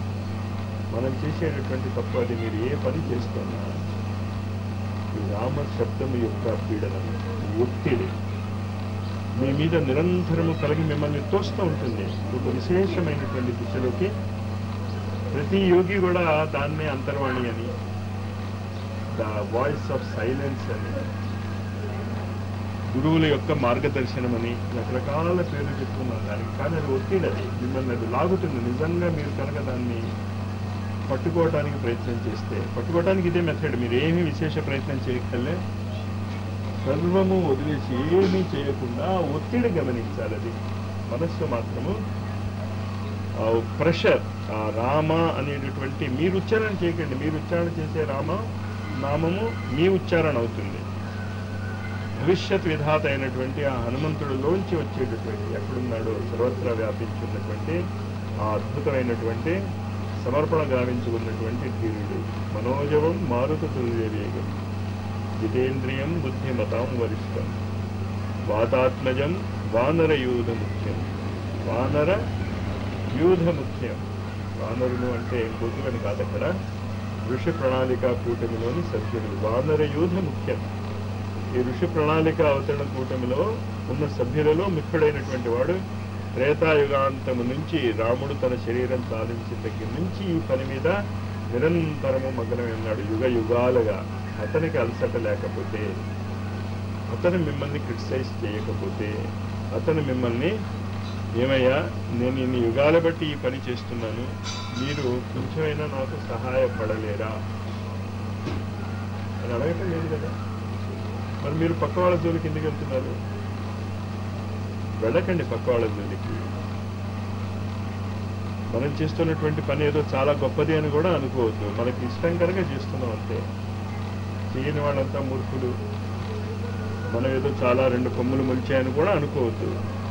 మనం చేసేటటువంటి తప్పు అది. మీరు ఏ పని చేస్తున్నా ఈ రామ శబ్దం యొక్క పీడనం, ఒత్తిడి మీ మీద నిరంతరము కలిగి మిమ్మల్ని తోస్తూ ఉంటుంది ఒక విశేషమైనటువంటి దిశలోకి. ప్రతి యోగి కూడా దాన్నే అంతర్వాణి అని, ద వాయిస్ ఆఫ్ సైలెన్స్ అని, గురువుల యొక్క మార్గదర్శనం అని రకరకాల పేర్లు చెప్తున్నాను దానికి. కానీ అది ఒత్తిడి, అది మిమ్మల్ని అది లాగుతుంది. నిజంగా మీరు కనుక దాన్ని పట్టుకోవడానికి ప్రయత్నం చేస్తే, పట్టుకోవడానికి ఇదే మెథడ్. మీరు ఏమీ విశేష ప్రయత్నం చేయక్కర్లే, సర్వము వదిలేసి ఏమీ చేయకుండా ఒత్తిడి గమనించాలి. అది మనస్సు మాత్రము ఆ ప్రెషర్, ఆ రామ అనేటటువంటి మీరు ఉచ్చారణ చేయకండి. మీరు ఉచ్చారణ చేసే రామ నామము మీ ఉచ్చారణ అవుతుంది. భవిష్యత్ విధాత అయినటువంటి ఆ హనుమంతుడిలోంచి వచ్చేటటువంటి, ఎక్కడున్నాడో సర్వత్రా వ్యాపించున్నటువంటి ఆ అద్భుతమైనటువంటి సమర్పణ గావించుకున్నటువంటి ధీరుడు. మనోజవం మారుత తుల్యవేగం, జితేంద్రియం బుద్ధిమతాం వరిష్టం, వాతాత్మజం వానర యూధ ముఖ్యం. వానర యూధ ముఖ్యం. వానరులు అంటే కోతులని కాదు, అక్కడ ఋషి ప్రణాళిక కూటమిలోని సభ్యులు. వానర యూధ ముఖ్యం. ఈ ఋషి ప్రణాళిక అవతరణ కూటమిలో ఉన్న సభ్యులలో ముఖ్యుడైనటువంటి వాడు. త్రేతాయుగాంతము నుంచి రాముడు తన శరీరం సాధించిన దగ్గర నుంచి ఈ పని మీద నిరంతరము మగ్నమై ఉన్నాడు, యుగ యుగాలుగా. అతనికి అలసట లేకపోతే, అతను మిమ్మల్ని క్రిటిసైజ్ చేయకపోతే, అతను మిమ్మల్ని ఏమయ్యా నేను ఇన్ని యుగాల బట్టి ఈ పని చేస్తున్నాను, మీరు కొంచెమైనా నాకు సహాయపడలేరా అని అడగటం లేదు కదా. మరి మీరు పక్క వాళ్ళ జోలికి ఎందుకు వెళ్తున్నారు? వెళ్ళకండి పక్క వాళ్ళ జోలికి. మనం చేస్తున్నటువంటి పని ఏదో చాలా గొప్పది అని కూడా అనుకోవద్దు. మనకి ఇష్టం కనుక చేస్తున్నాం అంతే. చేయని వాళ్ళంతా మూర్ఖులు, మనం ఏదో చాలా రెండు కొమ్ములు మొలిచాయని కూడా అనుకోవద్దు.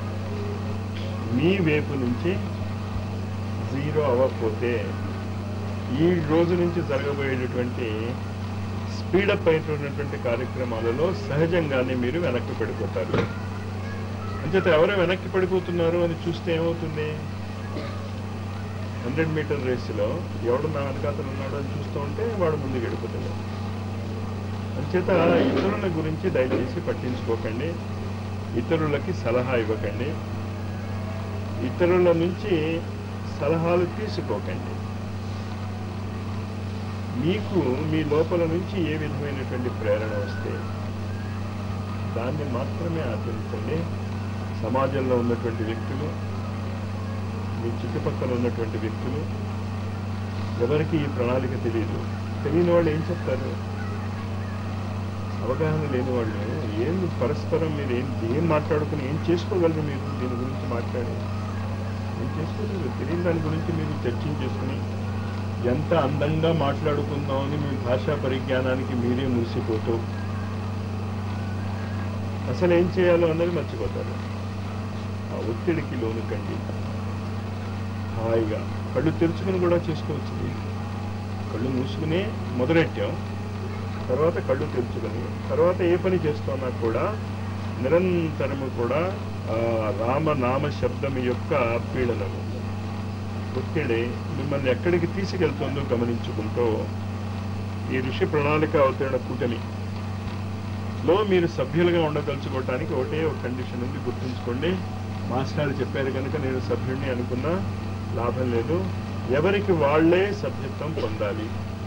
మీ వైపు నుంచి జీరో అవ్వకపోతే ఈ రోజు నుంచి జరగబోయేటటువంటి స్పీడప్ అయినటువంటి కార్యక్రమాలలో సహజంగానే మీరు వెనక్కి పడిపోతారు. అంచేత ఎవరో వెనక్కి పడిపోతున్నారు అని చూస్తే ఏమవుతుంది? హండ్రెడ్ మీటర్ రేసులో ఎవడు నా వెనకాతలు ఉన్నాడు అని చూస్తూ ఉంటే వాడు ముందుకు వెళ్ళిపోతాడు. అంచేత ఇతరుల గురించి దయచేసి పట్టించుకోకండి, ఇతరులకి సలహా ఇవ్వకండి, ఇతరుల నుంచి సలహాలు తీసుకోకండి. మీకు మీ లోపల నుంచి ఏ విధమైనటువంటి ప్రేరణ వస్తే దాన్ని మాత్రమే ఆచరించండి. సమాజంలో ఉన్నటువంటి వ్యక్తులు, మీ చుట్టుపక్కల ఉన్నటువంటి వ్యక్తులు ఎవరికి ఈ ప్రణాళిక తెలియదు. తెలియని వాళ్ళు ఏం చెప్తారు? అవగాహన లేని వాళ్ళు ఏం పరస్పరం మీరు ఏం ఏం మాట్లాడుకుని ఏం చేసుకోగలరు? మీరు దీని గురించి మాట్లాడి ఏం చేసుకోగలరు? తెలియని దాని గురించి మీరు చర్చించేసుకుని ఎంత అందంగా మాట్లాడుకుందామని మీ భాషా పరిజ్ఞానానికి మీరే మురిసిపోతూ అసలు ఏం చేయాలో అన్నది మర్చిపోతారు. ఆ ఒత్తిడికి లోను కండి. హాయిగా కళ్ళు తెరుచుకుని కూడా చేసుకోవచ్చు. కళ్ళు మూసుకునే మొదలెట్టాం, తర్వాత కళ్ళు తెరుచుకొని తర్వాత ఏ పని చేస్తున్నా కూడా నిరంతరము కూడా రామనామ శబ్దం యొక్క పీడనము, ఒత్తిడి మిమ్మల్ని ఎక్కడికి తీసుకెళ్తుందో గమనించుకుంటూ ఈ ఋషి ప్రణాళిక అవతరణ కూటమిలో మీరు సభ్యులుగా ఉండదలుచుకోవటానికి ఒకటే ఒక కండిషన్ ఉంది, గుర్తుంచుకోండి. మాస్టర్ చెప్పారు కనుక నేను సభ్యుడిని అనుకున్నా లాభం లేదు. ఎవరికి వాళ్లే సభ్యత్వం పొందాలి.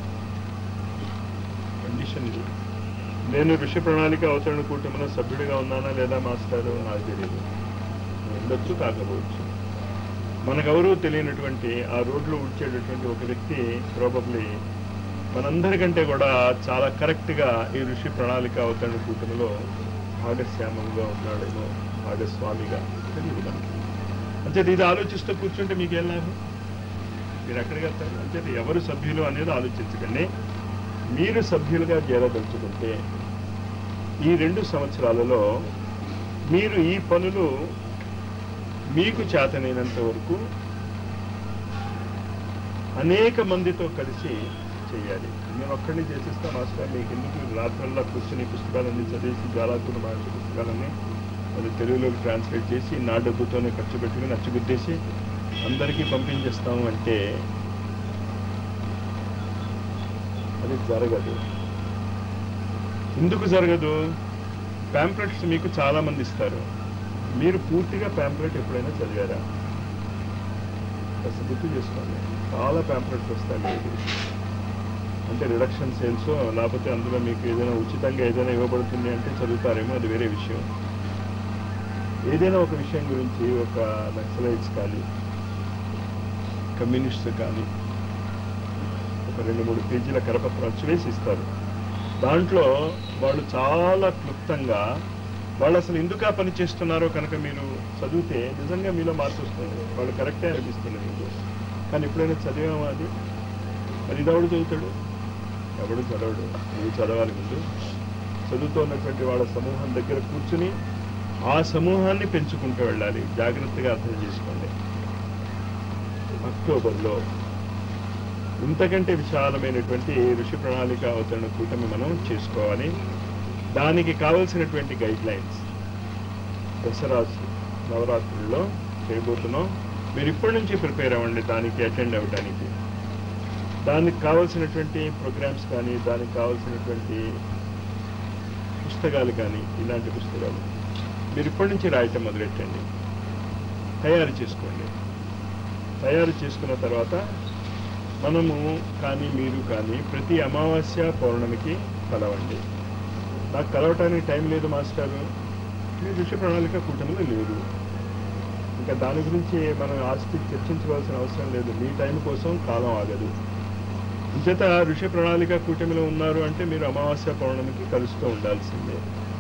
కండిషన్ ఇది. నేను ఋషి ప్రణాళిక అవతరణ కూటమిలో సభ్యుడిగా ఉన్నానా లేదా మాస్టారు నాకు తెలియదు, ఉండొచ్చు కాకపోవచ్చు. మనకెవరూ తెలియనటువంటి ఆ రోడ్లు ఉడ్చేటటువంటి ఒక వ్యక్తి ప్రాబబ్లీ మనందరికంటే కూడా చాలా కరెక్ట్గా ఈ ఋషి ప్రణాళిక అవతరణ కూటమిలో భాగస్వామ్యంగా ఉన్నాడేమో, భాగస్వామిగా తెలియదు మనకి. అంటే ఇది ఆలోచిస్తూ కూర్చుంటే మీకు ఏం లాభం? మీరు ఎక్కడికి వెళ్తారు? అంటే ఎవరు సభ్యులు అనేది ఆలోచించకండి. మీరు సభ్యులుగా చేరదలుచుకుంటే ఈ రెండు సంవత్సరాలలో మీరు ఈ పనులు మీకు చేతనైనంత వరకు అనేక మందితో కలిసి చేయాలి. నేను ఒక్కడిని చేసిస్తా మాస్టర్, మీకు ఎందుకు రాత్రల్లా కూర్చొని పుస్తకాలన్నీ చదివేసి జ్వాలాకుల మహర్షి పుస్తకాలన్నీ అది తెలుగులోకి ట్రాన్స్లేట్ చేసి నా డబ్బుతోనే ఖర్చు పెట్టుకుని అచ్చుగుద్దేసి అందరికీ పంపించేస్తాము అంటే అది జరగదు. ఎందుకు జరగదు? ప్యాంప్లెట్స్ మీకు చాలా మంది ఇస్తారు. మీరు పూర్తిగా ప్యాంప్లెట్ ఎప్పుడైనా చదివారా? అసలు గుర్తు చేసుకోండి. చాలా ప్యాంప్లెట్స్ వస్తాయి మీకు. అంటే రిడక్షన్ సేల్స్, లేకపోతే అందులో మీకు ఏదైనా ఉచితంగా ఏదైనా ఇవ్వబడుతుంది అంటే చదువుతారేమో, అది వేరే విషయం. ఏదైనా ఒక విషయం గురించి ఒక నక్సలైట్స్ కానీ కమ్యూనిస్ట్స్ కానీ ఒక రెండు మూడు పేజీల కరపత్రాలు చూసి ఇస్తారు. దాంట్లో వాళ్ళు చాలా క్లుప్తంగా వాళ్ళు అసలు ఎందుకు ఆ పని చేస్తున్నారో కనుక మీరు చదివితే నిజంగా మీలో మార్పు వస్తుంది. వాళ్ళు కరెక్టే అనిపిస్తుంది మీకు. కానీ ఎప్పుడైనా చదివామా అది? మరి ఇది ఎవడు చదువుతాడు? ఎవడు చదవడు. నువ్వు చదవాలి. ముందు చదువుతున్నటువంటి వాళ్ళ సమూహం దగ్గర కూర్చుని ఆ సమూహాన్ని పెంచుకుంటూ వెళ్ళాలి. జాగ్రత్తగా అర్థం చేసుకోండి. అక్టోబర్లో ఇంతకంటే విశాలమైనటువంటి ఋషి ప్రణాళిక అవతరణ కూటమి మనం చేసుకోవాలి. దానికి కావలసినటువంటి గైడ్ లైన్స్ దసరా నవరాత్రుల్లో చేయబోతున్నాం. మీరు ఇప్పటి నుంచి ప్రిపేర్ అవ్వండి దానికి అటెండ్ అవ్వడానికి. దానికి కావాల్సినటువంటి ప్రోగ్రామ్స్ కానీ, దానికి కావాల్సినటువంటి పుస్తకాలు కానీ, ఇలాంటి పుస్తకాలు మీరు ఇప్పటి నుంచి రాయటం మొదలెట్టండి. తయారు చేసుకోండి. తయారు చేసుకున్న తర్వాత మనము కానీ మీరు కానీ ప్రతి అమావాస్య పౌర్ణమికి కలవండి. నాకు కలవటానికి టైం లేదు మాస్టారు, మీ ఋషి ప్రణాళిక కూటమిలో లేరు, ఇంకా దాని గురించి మనం ఆస్తి చర్చించుకోవాల్సిన అవసరం లేదు. మీ టైం కోసం కాలం ఆగదు. ఇంచేత ఋషి ప్రణాళిక కూటమిలో ఉన్నారు అంటే మీరు అమావాస్య పౌర్ణమికి కలుస్తూ ఉండాల్సిందే.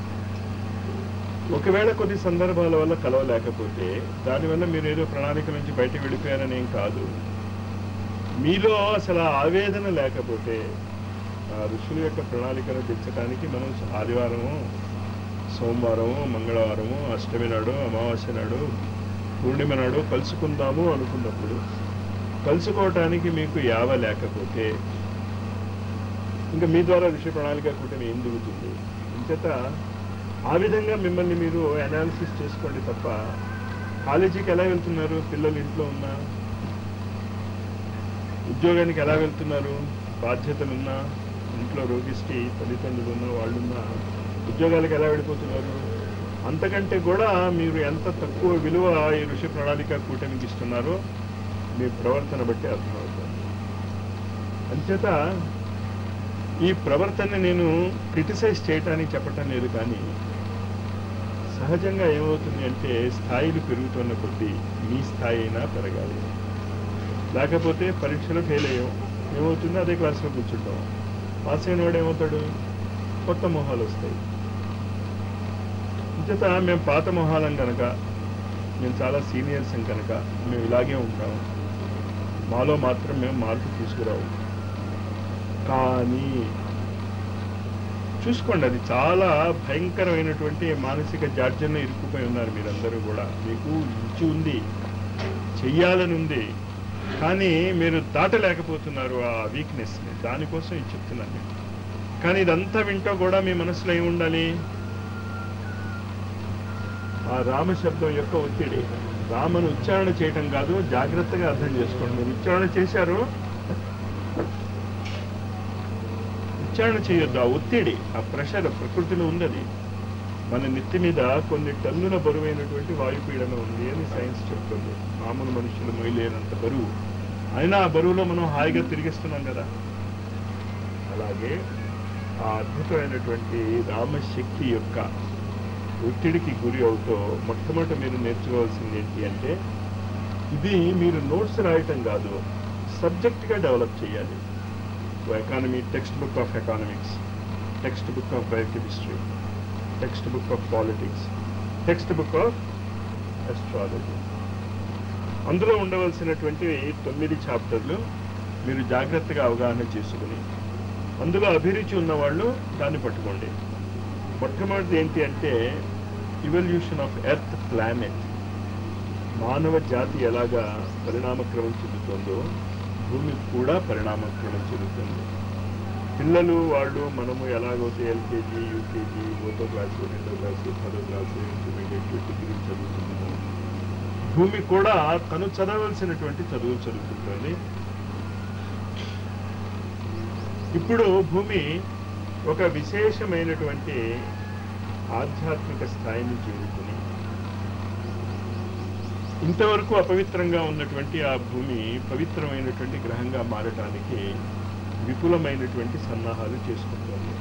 ఒకవేళ కొద్ది సందర్భాల వల్ల కలవలేకపోతే దానివల్ల మీరు ఏదో ప్రణాళిక నుంచి బయటకు వెళ్ళిపోయారని ఏం కాదు. మీలో అసలు ఆవేదన లేకపోతే ఆ ఋషుల యొక్క ప్రణాళికను తెచ్చడానికి మనం ఆదివారము, సోమవారము, మంగళవారము, అష్టమి నాడు, అమావాస్య నాడు, పూర్ణిమ నాడు కలుసుకుందాము అనుకున్నప్పుడు కలుసుకోవటానికి మీకు యావ లేకపోతే ఇంకా మీ ద్వారా ఋషి ప్రణాళిక కూటమి ఏం దిగుతుంది? ఇంచేత ఆ విధంగా మిమ్మల్ని మీరు అనాలిసిస్ చేసుకోండి తప్ప కాలేజీకి ఎలా వెళ్తున్నారు? పిల్లలు ఇంట్లో ఉన్నా, ఉద్యోగానికి ఎలా వెళ్తున్నారు? బాధ్యతలున్నా, ఇంట్లో రోగిష్టి తల్లిదండ్రులు ఉన్న వాళ్ళున్నా ఉద్యోగాలకు ఎలా వెళ్ళిపోతున్నారు? అంతకంటే కూడా మీరు ఎంత తక్కువ విలువ ఈ ఋషి ప్రణాళిక కూటమికి ఇస్తున్నారో మీ ప్రవర్తన బట్టి అర్థమవుతుంది. అంచేత ఈ ప్రవర్తన నేను క్రిటిసైజ్ చేయటానికి చెప్పటం లేదు, కానీ సహజంగా ఏమవుతుంది అంటే స్థాయిలు పెరుగుతున్న కొద్దీ మీ స్థాయి అయినా పెరగాలి. లేకపోతే పరీక్షలో ఫెయిల్ అయ్యాం, ఏమవుతుంది? అదే క్లాస్లో కూర్చుంటాం. పాస్ అయిన వాడు ఏమవుతాడు? కొత్త మొహాలు వస్తాయి. ఇంచేత మేము పాత మొహాలం కనుక, మేము చాలా సీనియర్స్ కనుక మేము ఇలాగే ఉంటాము. మాలో మాత్రం మేము మార్పు తీసుకురావు. కానీ చూసుకోండి, అది చాలా భయంకరమైనటువంటి మానసిక జాడ్యంలో ఇరుక్కుపోయి ఉన్నారు మీరందరూ కూడా. మీకు రుచి ఉంది, చెయ్యాలని ఉంది, కానీ మీరు దాటలేకపోతున్నారు ఆ వీక్నెస్ని. దానికోసం ఇది చెప్తున్నాను నేను. కానీ ఇదంతా వింటూ కూడా మీ మనసులో ఏమి ఉండాలి? ఆ రామశబ్దం యొక్క ఒత్తిడి. రామను ఉచ్చారణ చేయటం కాదు, జాగ్రత్తగా అర్థం చేసుకోండి. మీరు ఉచ్చారణ చేశారు, ఉచ్చారణ చేయొద్దు. ఆ ఒత్తిడి, ఆ ప్రెషర్ ప్రకృతిలో ఉంది. అది మన నెత్తి మీద కొన్ని టన్నుల బరువైనటువంటి వాయుపీడన ఉంది అని సైన్స్ చెప్తుంది. మామూలు మనుషులు మొయ్యలేనంత బరువు. అయినా ఆ బరువులో మనం హాయిగా తిరిగిస్తున్నాం కదా. అలాగే ఆ అద్భుతమైనటువంటి రామశక్తి యొక్క ఒత్తిడికి గురి అవుతూ మొట్టమొదటి మీరు నేర్చుకోవాల్సింది ఏంటి అంటే, ఇది మీరు నోట్స్ రాయటం కాదు, సబ్జెక్ట్గా డెవలప్ చేయాలి. Economy textbook of economics, textbook of biochemistry, textbook of politics, textbook of astrology. అందులో ఉండవలసినటువంటి తొమ్మిది చాప్టర్లు మీరు జాగ్రత్తగా అవగాహన చేసుకుని అందులో అభిరుచి ఉన్నవాళ్ళు దాన్ని పట్టుకోండి. మొట్టమొదటిది ఏంటి అంటే ఇవల్యూషన్ ఆఫ్ ఎర్త్ ప్లానెట్. మానవ జాతి ఎలాగా పరిణామక్రమం చెందుతుందో భూమి కూడా పరిణామక్రమం చెందుతుంది. పిల్లలు వాళ్ళు మనము ఎలాగైతే ఎల్కేజీ యూకేజీ ఒకటో క్లాసు రెండో క్లాసు పదో క్లాసు ఇంటర్మీడియట్ డిగ్రీ చదువుతున్నాము, భూమి కూడా తను చదవలసినటువంటి చదువులు చదువుతుంటుంది. ఇప్పుడు భూమి ఒక విశేషమైనటువంటి ఆధ్యాత్మిక స్థాయిని చేరుకుని ఇంతవరకు అపవిత్రంగా ఉన్నటువంటి ఆ భూమి పవిత్రమైనటువంటి గ్రహంగా మారటానికి విపులమైనటువంటి సన్నాహాలు చేసుకుంటుంది.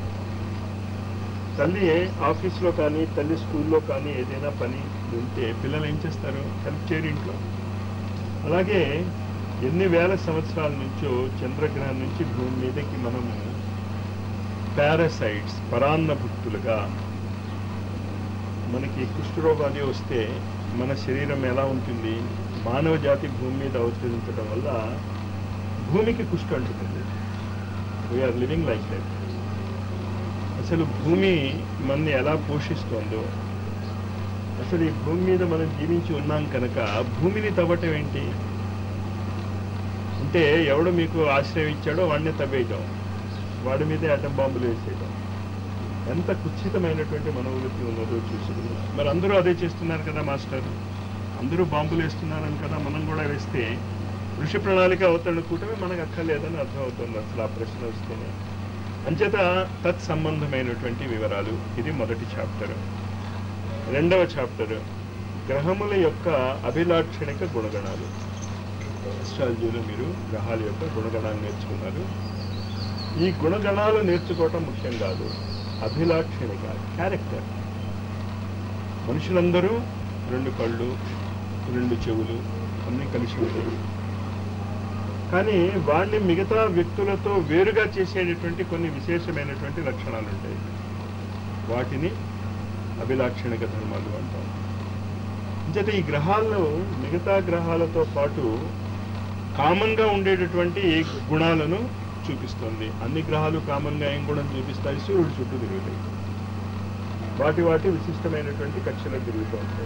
తల్లి ఆఫీస్లో కానీ తల్లి స్కూల్లో కానీ ఏదైనా పని ఉంటే పిల్లలు ఏం చేస్తారు? హెల్ప్ చేయరు ఇంట్లో. అలాగే ఎన్ని వేల సంవత్సరాల నుంచో చంద్రగ్రహం నుంచి భూమి మీదకి మనము పారాసైట్స్ పరాన్నభుక్తులుగా, మనకి కుష్ఠరోగాలు వస్తే మన శరీరం ఎలా ఉంటుంది? మానవ జాతి భూమి మీద అవతరించడం వల్ల భూమికి కుష్ఠ అంటుతుంది. We're living like that. అసలు భూమి మనని ఎలా పోషిస్తోందో, అసలు ఈ భూమి మీద మనం జీవించి ఉన్నాం కనుక భూమిని తవ్వటం ఏంటి అంటే ఎవడు మీకు ఆశ్రయం ఇచ్చాడో వాడిని తవ్వేయటం, వాడి మీదే అటం బాంబులు వేసేయటం. ఎంత కుత్సితమైనటువంటి మనోవృత్తి ఉన్నదో చూసుకుని మరి అందరూ అదే చేస్తున్నారు కదా మాస్టర్, అందరూ బాంబులు వేస్తున్నారని కదా మనం కూడా వేస్తే ఋషి ప్రణాళిక అవుతాడు కూటమి మనకు అక్కర్లేదని అర్థమవుతుంది అసలు ఆ ప్రశ్న వస్తేనే. అంచేత తత్సంబంధమైనటువంటి వివరాలు. ఇది మొదటి చాప్టర్. రెండవ చాప్టర్ గ్రహముల యొక్క అభిలాక్షణిక గుణగణాలు. అస్ట్రాలజీలో మీరు గ్రహాల యొక్క గుణగణాలు నేర్చుకున్నారు. ఈ గుణగణాలు నేర్చుకోవటం ముఖ్యం కాదు, అభిలాక్షణిక క్యారెక్టర్. మనుషులందరూ రెండు కళ్ళు రెండు చెవులు అన్నీ కలిసి ఉంటాయి, కానీ వాడిని మిగతా వ్యక్తులతో వేరుగా చేసేటటువంటి కొన్ని విశేషమైనటువంటి లక్షణాలు ఉంటాయి. వాటిని అభిలాక్షణిక ధర్మాలు అంటాం. అంచేత ఈ గ్రహాల్లో మిగతా గ్రహాలతో పాటు కామన్గా ఉండేటటువంటి ఏ గుణాలను చూపిస్తుంది. అన్ని గ్రహాలు కామన్గా ఏం గుణం చూపిస్తాయి? సూర్యుడు చుట్టూ తిరుగుతాయి, వాటి వాటి విశిష్టమైనటువంటి కక్షలకు తిరుగుతూ ఉంటాయి.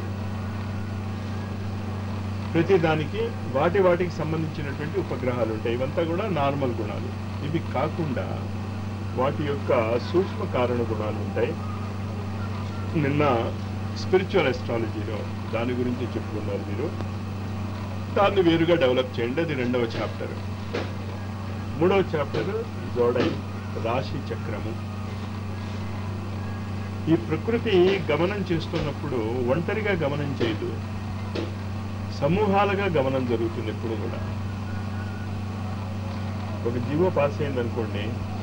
ప్రతి దానికి వాటి వాటికి సంబంధించినటువంటి ఉపగ్రహాలు ఉంటాయి. ఇవంతా కూడా నార్మల్ గుణాలు. ఇవి కాకుండా వాటి యొక్క సూక్ష్మ కారణ గుణాలు ఉంటాయి. నిన్న స్పిరిచువల్ ఎస్ట్రాలజీలో దాని గురించి చెప్పుకున్నారు మీరు. దాన్ని వేరుగా డెవలప్ చేయండి. అది రెండవ చాప్టర్. మూడవ చాప్టర్ జోడై రాశి చక్రము. ఈ ప్రకృతి గమనం చేస్తున్నప్పుడు ఒంటరిగా గమనం చేయదు, సమూహాలుగా గమనం జరుగుతుంది. ఎప్పుడు కూడా ఒక జీవో పాస్ అయిందనుకోండి,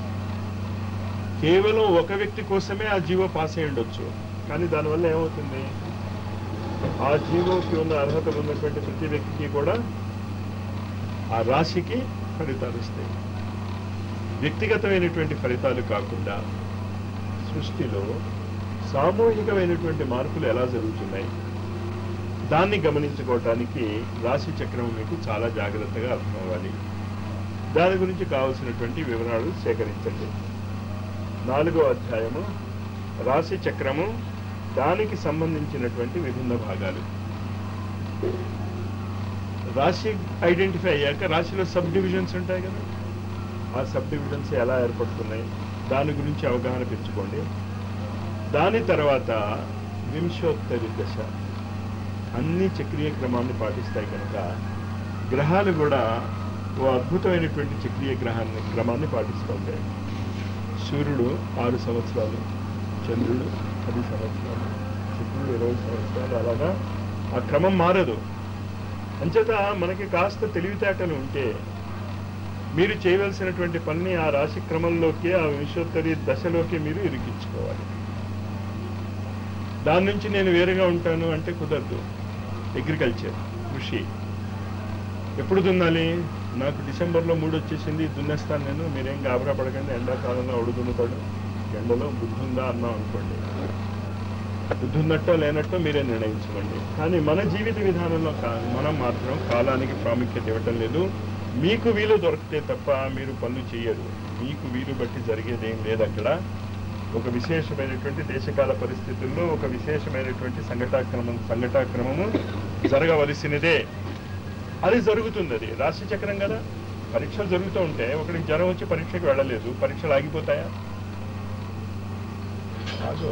కేవలం ఒక వ్యక్తి కోసమే ఆ జీవో పాస్ అయి ఉండొచ్చు, కానీ దానివల్ల ఏమవుతుంది? ఆ జీవోకి ఉన్న అర్హత ఉన్నటువంటి ప్రతి వ్యక్తికి కూడా ఆ రాశికి ఫలితాలు వస్తాయి. వ్యక్తిగతమైనటువంటి ఫలితాలు కాకుండా సృష్టిలో సామూహికమైనటువంటి మార్పులు ఎలా జరుగుతున్నాయి దాన్ని గమనించుకోవటానికి రాశి చక్రం మీకు చాలా జాగ్రత్తగా అర్థం అవ్వాలి. దాని గురించి కావలసినటువంటి వివరాలు సేకరించండి. నాలుగో అధ్యాయము రాశి చక్రము, దానికి సంబంధించినటువంటి విభిన్న భాగాలు. రాశి ఐడెంటిఫై అయ్యాక రాశిలో సబ్ డివిజన్స్ ఉంటాయి కదా, ఆ సబ్ డివిజన్స్ ఎలా ఏర్పడుతున్నాయి దాని గురించి అవగాహన పెంచుకోండి. దాని తర్వాత వింశోత్తరి దశ, అన్ని చక్రీయ క్రమాన్ని పాటిస్తాయి కనుక గ్రహాలు కూడా ఓ అద్భుతమైనటువంటి చక్రీయ గ్రహాన్ని క్రమాన్ని పాటిస్తూ ఉంటాయి. సూర్యుడు ఆరు సంవత్సరాలు, చంద్రుడు పది సంవత్సరాలు, శుక్రుడు ఇరవై సంవత్సరాలు, అలాగా ఆ క్రమం మారదు. అంచేత మనకి కాస్త తెలివితేటలు ఉంటే మీరు చేయవలసినటువంటి పని ఆ రాశి క్రమంలోకి, ఆ వింశోత్తరి దశలోకి మీరు ఇరికించుకోవాలి. దాని నుంచి నేను వేరుగా ఉంటాను అంటే కుదరదు. అగ్రికల్చర్, కృషి ఎప్పుడు దున్నాలి? నాకు డిసెంబర్లో మూడు వచ్చేసింది, దున్నేస్తాను నేను, మీరేం గాబరా పడకండి, ఎండాకాలంలో అడుగు దున్నుతాడు, ఎండలో బుద్ధి ఉందా అన్నాం అనుకోండి, బుద్ధి ఉన్నట్టో లేనట్టో మీరే నిర్ణయించుకోండి. కానీ మన జీవిత విధానంలో కాదు, మనం మాత్రం కాలానికి ప్రాముఖ్యత ఇవ్వటం లేదు. మీకు వీలు దొరికితే తప్ప మీరు పనులు చేయరు. మీకు వీలు బట్టి జరిగేది ఏం లేదు. అక్కడ ఒక విశేషమైనటువంటి దేశకాల పరిస్థితుల్లో ఒక విశేషమైనటువంటి సంఘటాక్రమం సంఘటాక్రమము జరగవలసినదే. అది జరుగుతుంది. అది రాశి చక్రం కదా. పరీక్షలు జరుగుతూ ఉంటే ఒకరికి జ్వరం వచ్చి పరీక్షకు వెళ్ళలేదు, పరీక్షలు ఆగిపోతాయా? కాదు.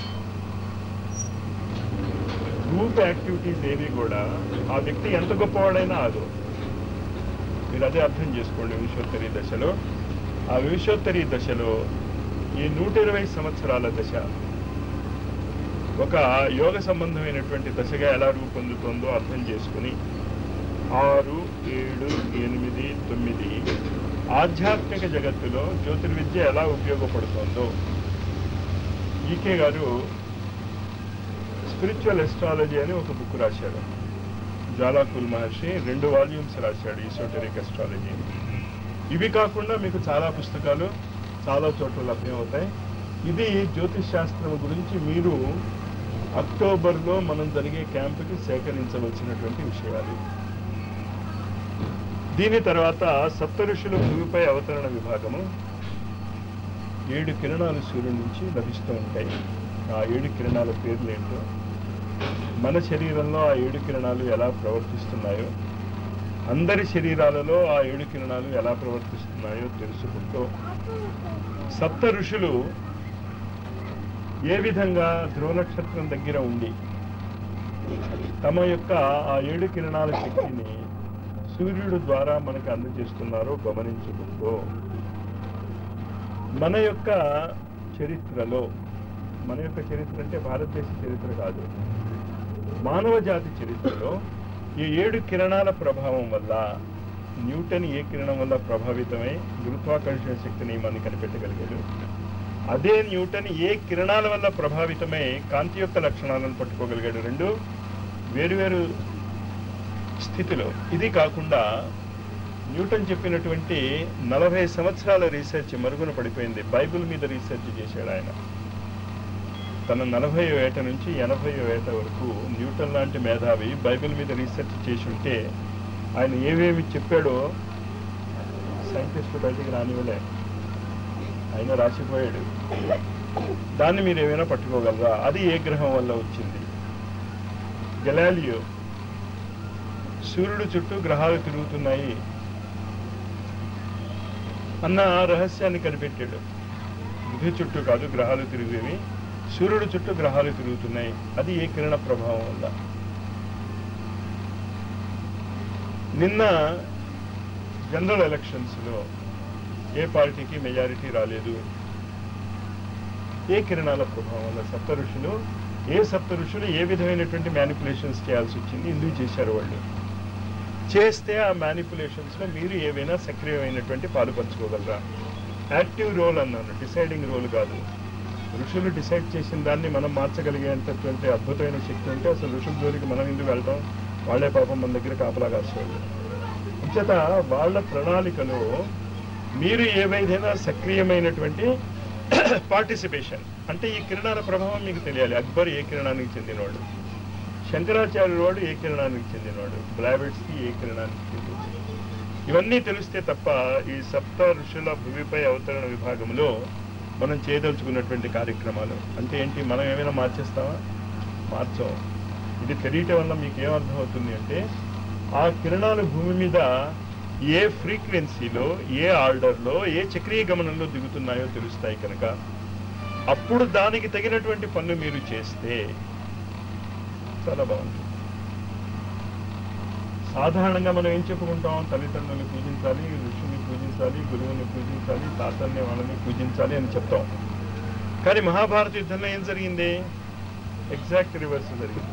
గ్రూప్ యాక్టివిటీస్ ఏవి కూడా ఆ వ్యక్తి ఎంత గొప్పవాడైనా ఆదు. మీరు అదే అర్థం చేసుకోండి. వింశోత్తరి దశలో ఆ వింశోత్తరి దశలో ఈ నూట ఇరవై సంవత్సరాల దశ ఒక యోగ సంబంధమైనటువంటి దశగా ఎలా రూపొందుతుందో అర్థం చేసుకుని ఆరు ఏడు ఎనిమిది తొమ్మిది ఆధ్యాత్మిక జగత్తులో జ్యోతిర్విద్య ఎలా ఉపయోగపడుతుందో ఈకే గారు స్పిరిచువల్ ఎస్ట్రాలజీ అని ఒక బుక్ రాశాడు. జ్వాలాకుల్ మహర్షి రెండు వాల్యూమ్స్ రాశాడు ఈసోటెరిక్ ఎస్ట్రాలజీ. ఇవి కాకుండా మీకు చాలా పుస్తకాలు చాలా చోట్ల లభ్యమవుతాయి. ఇది జ్యోతిష్ శాస్త్రం గురించి మీరు అక్టోబర్లో మనం జరిగే క్యాంపుకి సేకరించవలసినటువంటి విషయాలు. దీని తర్వాత సప్త ఋషుల భూమిపై అవతరణ విభాగము. ఏడు కిరణాలు సూర్యుడి నుంచి లభిస్తూ ఉంటాయి. ఆ ఏడు కిరణాల పేర్లు ఏంటో, మన శరీరంలో ఆ ఏడు కిరణాలు ఎలా ప్రవర్తిస్తున్నాయో, అందరి శరీరాలలో ఆ ఏడు కిరణాలు ఎలా ప్రవర్తిస్తున్నాయో తెలుసుకుంటూ సప్త ఋషులు ఏ విధంగా ధ్రువ నక్షత్రం దగ్గర ఉండి తమ యొక్క ఆ ఏడు కిరణాల శక్తిని సూర్యుడు ద్వారా మనకు అందజేస్తున్నారో గమనించుకుంటూ మన యొక్క చరిత్రలో, మన యొక్క చరిత్ర అంటే భారతదేశ చరిత్ర కాదు, మానవ జాతి చరిత్రలో ఈ ఏడు కిరణాల ప్రభావం వల్ల న్యూటన్ ఏ కిరణం వల్ల ప్రభావితమై గురుత్వాకర్షణ శక్తి నియమాన్ని కనిపెట్టగలిగాడు, అదే న్యూటన్ ఏ కిరణాల వల్ల ప్రభావితమై కాంతి యొక్క లక్షణాలను పట్టుకోగలిగాడు. రెండు వేరువేరు స్థితిలో. ఇది కాకుండా న్యూటన్ చెప్పినటువంటి నలభై సంవత్సరాల రీసెర్చ్ మరుగున పడిపోయింది. బైబిల్ మీద రీసెర్చ్ చేశాడు ఆయన. తన నలభై ఏట నుంచి ఎనభై ఏట వరకు న్యూటన్ లాంటి మేధావి బైబిల్ మీద రీసెర్చ్ చేసి ఉంటే ఆయన ఏవేమి చెప్పాడో సైంటిస్టు బయటికి రానివ్వలే. ఆయన రాసిపోయాడు. దాన్ని మీరు ఏమైనా పట్టుకోగలరా? అది ఏ గ్రహం వల్ల వచ్చింది? గెలాలియో సూర్యుడు చుట్టూ గ్రహాలు తిరుగుతున్నాయి అన్న రహస్యాన్ని కనిపెట్టాడు. బుధి చుట్టూ కాదు గ్రహాలు తిరిగేవి, సూర్యుడు చుట్టూ గ్రహాలు తిరుగుతున్నాయి. అది ఏ కిరణ ప్రభావం వల్ల? నిన్న జనరల్ ఎలక్షన్స్లో ఏ పార్టీకి మెజారిటీ రాలేదు. ఏ కిరణాల ప్రభావం వల్ల? సప్త ఋషులు ఏ సప్త ఋషులు ఏ విధమైనటువంటి మ్యానిపులేషన్స్ చేయాల్సి వచ్చింది? ఎందుకు చేశారు వాళ్ళు? చేస్తే ఆ మ్యానిపులేషన్స్లో మీరు ఏవైనా సక్రియమైనటువంటి పాలు పంచుకోగలరా? యాక్టివ్ రోల్ అన్నాను, డిసైడింగ్ రోల్ కాదు. ఋషులు డిసైడ్ చేసిన దాన్ని మనం మార్చగలిగేటటువంటి అద్భుతమైన శక్తి ఉంటే అసలు ఋషుల జోలికి మనం ఎందుకు వెళ్తాం? వాళ్లే పాపం మన దగ్గర కాపలా కాసేవాళ్ళు. అంచేత వాళ్ళ ప్రణాళికలో మీరు ఏవైనా సక్రియమైనటువంటి పార్టిసిపేషన్ అంటే ఈ కిరణాల ప్రభావం మీకు తెలియాలి. అక్బర్ ఏ కిరణానికి చెందినవాడు, శంకరాచార్యుల వాడు ఏ కిరణానికి చెందినవాడు, బ్లావెట్స్కి ఏ కిరణానికి చెందినవాడు, ఇవన్నీ తెలిస్తే తప్ప ఈ సప్త ఋషుల భూమిపై అవతరణ విభాగంలో మనం చేయదలుచుకున్నటువంటి కార్యక్రమాలు అంటే ఏంటి? మనం ఏమైనా మార్చేస్తామా? మార్చాం. ఇది తెలియటం వల్ల మీకు ఏమర్థమవుతుంది అంటే ఆ కిరణాలు భూమి మీద ఏ ఫ్రీక్వెన్సీలో, ఏ ఆర్డర్లో, ఏ చక్రీయ గమనంలో దిగుతున్నాయో తెలుస్తాయి. కనుక అప్పుడు దానికి తగినటువంటి పనులు మీరు చేస్తే చాలా బాగుంటుంది. సాధారణంగా మనం ఏం చెప్పుకుంటాం? తల్లిదండ్రులను పూజించాలి, ఋషుని పూజించాలి, గురువుని పూజించాలి, తాతల్ని వాళ్ళని పూజించాలి అని చెప్తాం. కానీ మహాభారత యుద్ధంలో ఏం జరిగింది? ఎగ్జాక్ట్ రివర్స్ జరిగింది.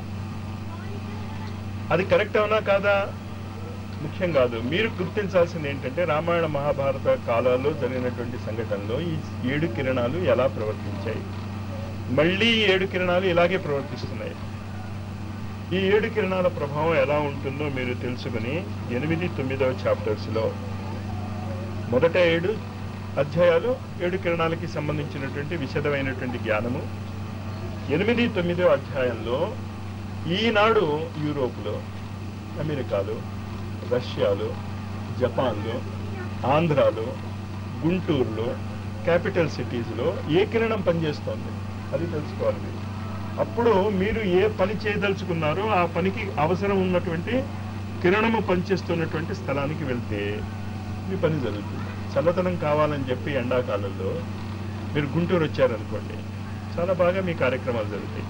అది కరెక్ట్ అవునా కాదా ముఖ్యం కాదు. మీరు గుర్తించాల్సింది ఏంటంటే రామాయణ మహాభారత కాలాల్లో జరిగినటువంటి సంఘటనలో ఈ ఏడు కిరణాలు ఎలా ప్రవర్తించాయి, మళ్ళీ ఈ ఏడు కిరణాలు ఇలాగే ప్రవర్తిస్తున్నాయి. ఈ ఏడు కిరణాల ప్రభావం ఎలా ఉంటుందో మీరు తెలుసుకుని ఎనిమిది తొమ్మిదవ చాప్టర్స్లో మొదట ఏడు అధ్యాయాలు ఏడు కిరణాలకి సంబంధించినటువంటి విశదమైనటువంటి జ్ఞానము, ఎనిమిది తొమ్మిదో అధ్యాయంలో ఈనాడు యూరోప్లో, అమెరికాలో, రష్యాలో, జపాన్లో, ఆంధ్రాలో, గుంటూరులో, క్యాపిటల్ సిటీస్లో ఏ కిరణం పనిచేస్తోంది అది తెలుసుకోవాలి మీరు. అప్పుడు మీరు ఏ పని చేయదలుచుకున్నారో ఆ పనికి అవసరం ఉన్నటువంటి కిరణము పనిచేస్తున్నటువంటి స్థలానికి వెళ్తే మీ పని జరుగుతుంది. చల్లదనం కావాలని చెప్పి ఎండాకాలంలో మీరు గుంటూరు వచ్చారనుకోండి, చాలా బాగా మీ కార్యక్రమాలు జరుగుతాయి.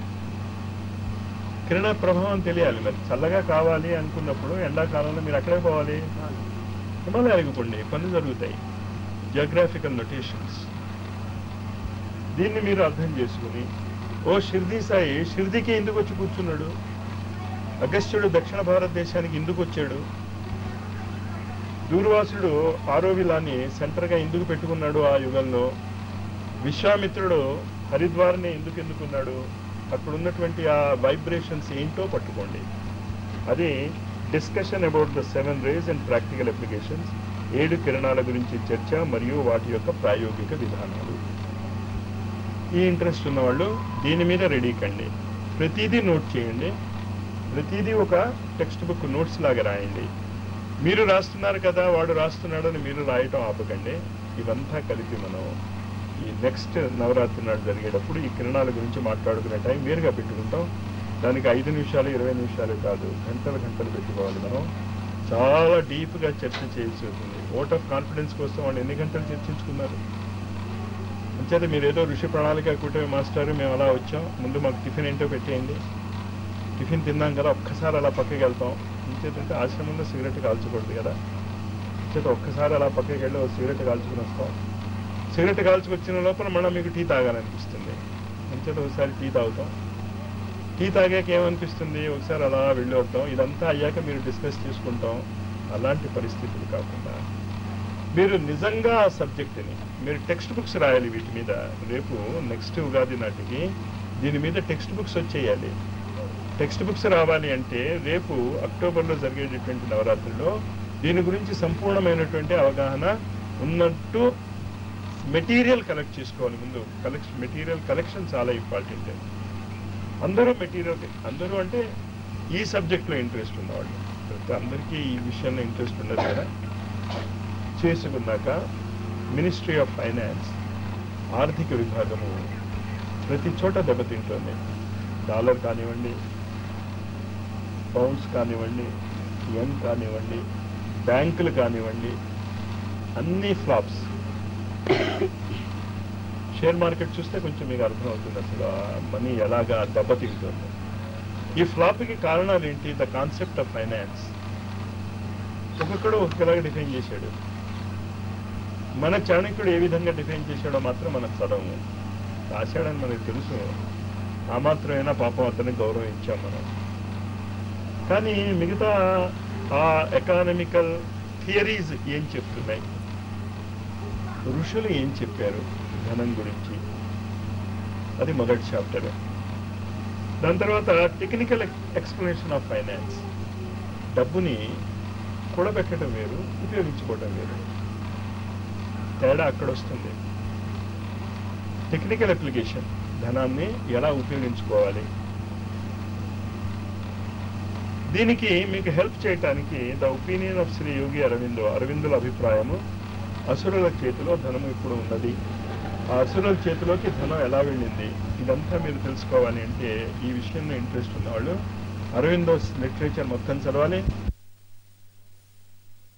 కిరణ ప్రభావం తెలియాలి. మరి చల్లగా కావాలి అనుకున్నప్పుడు ఎండాకాలంలో మీరు అక్కడే పోవాలి, హిమాలయాలకు పోండి, పనులు జరుగుతాయి. జియోగ్రాఫికల్ నొటేషన్స్, దీన్ని మీరు అర్థం చేసుకుని, ఓ షిర్దీ సాయి షిర్దీకి ఎందుకు వచ్చి కూర్చున్నాడు, అగస్త్యుడు దక్షిణ భారతదేశానికి ఎందుకు వచ్చాడు, దూర్వాసుడు ఆరోవిలాన్ని సెంటర్గా ఎందుకు పెట్టుకున్నాడు ఆ యుగంలో, విశ్వామిత్రుడు హరిద్వార్ని ఎందుకు ఎన్నుకున్నాడు, అక్కడ ఉన్నటువంటి ఆ వైబ్రేషన్స్ ఏంటో పట్టుకోండి. అది discussion about the seven rays and practical applications, ఏడు కిరణాల గురించి చర్చ మరియు వాటి యొక్క ప్రాయోగిక విధానాలు. ఈ ఇంట్రెస్ట్ ఉన్నవాళ్ళు దీని మీద రెడీ కండి. ప్రతిదీ నోట్ చేయండి, ప్రతిదీ ఒక టెక్స్ట్ బుక్ నోట్స్ లాగా రాయండి. మీరు రాస్తున్నారు కదా వాడు రాస్తున్నాడని మీరు రాయటం ఆపకండి. ఇవంతా కలిపి మనం ఈ నెక్స్ట్ నవరాత్రి నాడు జరిగేటప్పుడు ఈ కిరణాల గురించి మాట్లాడుకునే టైం వేరుగా పెట్టుకుంటాం. దానికి ఐదు నిమిషాలు ఇరవై నిమిషాలు కాదు, గంటలు గంటలు పెట్టుకోవాలి. మనం చాలా డీప్గా చర్చ చేయాల్సి ఉంటుంది. ఓట్ ఆఫ్ కాన్ఫిడెన్స్ కోసం వాళ్ళు ఎన్ని గంటలు చర్చించుకున్నారు. అంచేత మీరు ఏదో ఋషి ప్రణాళిక కూటమి మాస్టర్ మేము అలా వచ్చాం, ముందు మాకు టిఫిన్ ఏంటో పెట్టేయండి, టిఫిన్ తిన్నాం కదా ఒక్కసారి అలా పక్కకి వెళ్తాం. ఇంచేతంటే ఆశ్రమంలో సిగరెట్ కాల్చకూడదు కదా, చేత ఒక్కసారి అలా పక్కకి వెళ్ళి ఒక సిగరెట్ కాల్చుకుని వస్తాం. సిగరెట్ కాల్చుకొచ్చిన లోపల మనం మీకు టీ తాగాలనిపిస్తుంది, అంచేత ఒకసారి టీ తాగుతాం. టీ తాగాక ఏమనిపిస్తుంది, ఒకసారి అలా వెళ్ళి వద్దాం. ఇదంతా అయ్యాక మీరు డిస్కస్ చేసుకుంటాం. అలాంటి పరిస్థితులు కాకుండా మీరు నిజంగా ఆ సబ్జెక్టుని మీరు టెక్స్ట్ బుక్స్ రాయాలి వీటి మీద. రేపు నెక్స్ట్ ఉగాది నాటికి దీని మీద టెక్స్ట్ బుక్స్ వచ్చేయాలి. టెక్స్ట్ బుక్స్ రావాలి అంటే రేపు అక్టోబర్లో జరిగేటటువంటి నవరాత్రిలో దీని గురించి సంపూర్ణమైనటువంటి అవగాహన ఉన్నట్టు మెటీరియల్ కలెక్ట్ చేసుకోవాలి. ముందు కలెక్షన్ మెటీరియల్ కలెక్షన్ చాలా ఇంపార్టెంట్. అందరూ మెటీరియల్, అందరూ అంటే ఈ సబ్జెక్ట్లో ఇంట్రెస్ట్ ఉన్నవాళ్ళు, ప్రతి అందరికీ ఈ విషయంలో ఇంట్రెస్ట్ ఉండదు కదా. చేసుకున్నాక మినిస్ట్రీ ఆఫ్ ఫైనాన్స్, ఆర్థిక విభాగము ప్రతి చోట దెబ్బతింటుంది. డాలర్ కానివ్వండి, పౌండ్స్ కానివ్వండి, ఎన్ కానివ్వండి, బ్యాంకులు కానివ్వండి, అన్ని ఫ్లాప్స్. షేర్ మార్కెట్ చూస్తే కొంచెం మీకు అర్థమవుతుంది అసలు మనీ ఎలాగా దెబ్బతింటుంది. ఈ ఫ్లాప్కి కారణాలు ఏంటి? The concept of finance. ఒక్కొక్కడు ఒక్కలాగా డిఫైన్ చేశాడు. మన చాణక్యుడు ఏ విధంగా డిఫైన్ చేశాడో మాత్రం మనం చదవము. రాశాడని మనకు తెలుసు, ఆ మాత్రమైనా పాపం అతనికి గౌరవం ఇచ్చాం మనం. కానీ మిగతా ఆ ఎకానమికల్ థియరీస్ ఏం చెప్తున్నాయి, ఋషులు ఏం చెప్పారు ధనం గురించి, అది మొదటి చాప్టర్. దాని తర్వాత టెక్నికల్ ఎక్స్ప్లెనేషన్ ఆఫ్ ఫైనాన్స్. డబ్బుని కూడబెట్టడం వేరు, ఉపయోగించుకోవడం వేరు, తేడా అక్కడ వస్తుంది. టెక్నికల్ అప్లికేషన్, ధనాన్ని ఎలా ఉపయోగించుకోవాలి. దీనికి మీకు హెల్ప్ చేయటానికి the opinion of Sri Yogi Aurobindo, అరవిందుల అభిప్రాయము, అసురుల చేతిలో ధనం ఇప్పుడు ఉన్నది, ఆ అసురుల చేతిలోకి ధనం ఎలా వెళ్ళింది, ఇదంతా మీరు తెలుసుకోవాలి అంటే ఈ విషయంలో ఇంట్రెస్ట్ ఉన్నవాళ్ళు అరవిందోస్ లిటరేచర్ మొత్తం చదవాలి.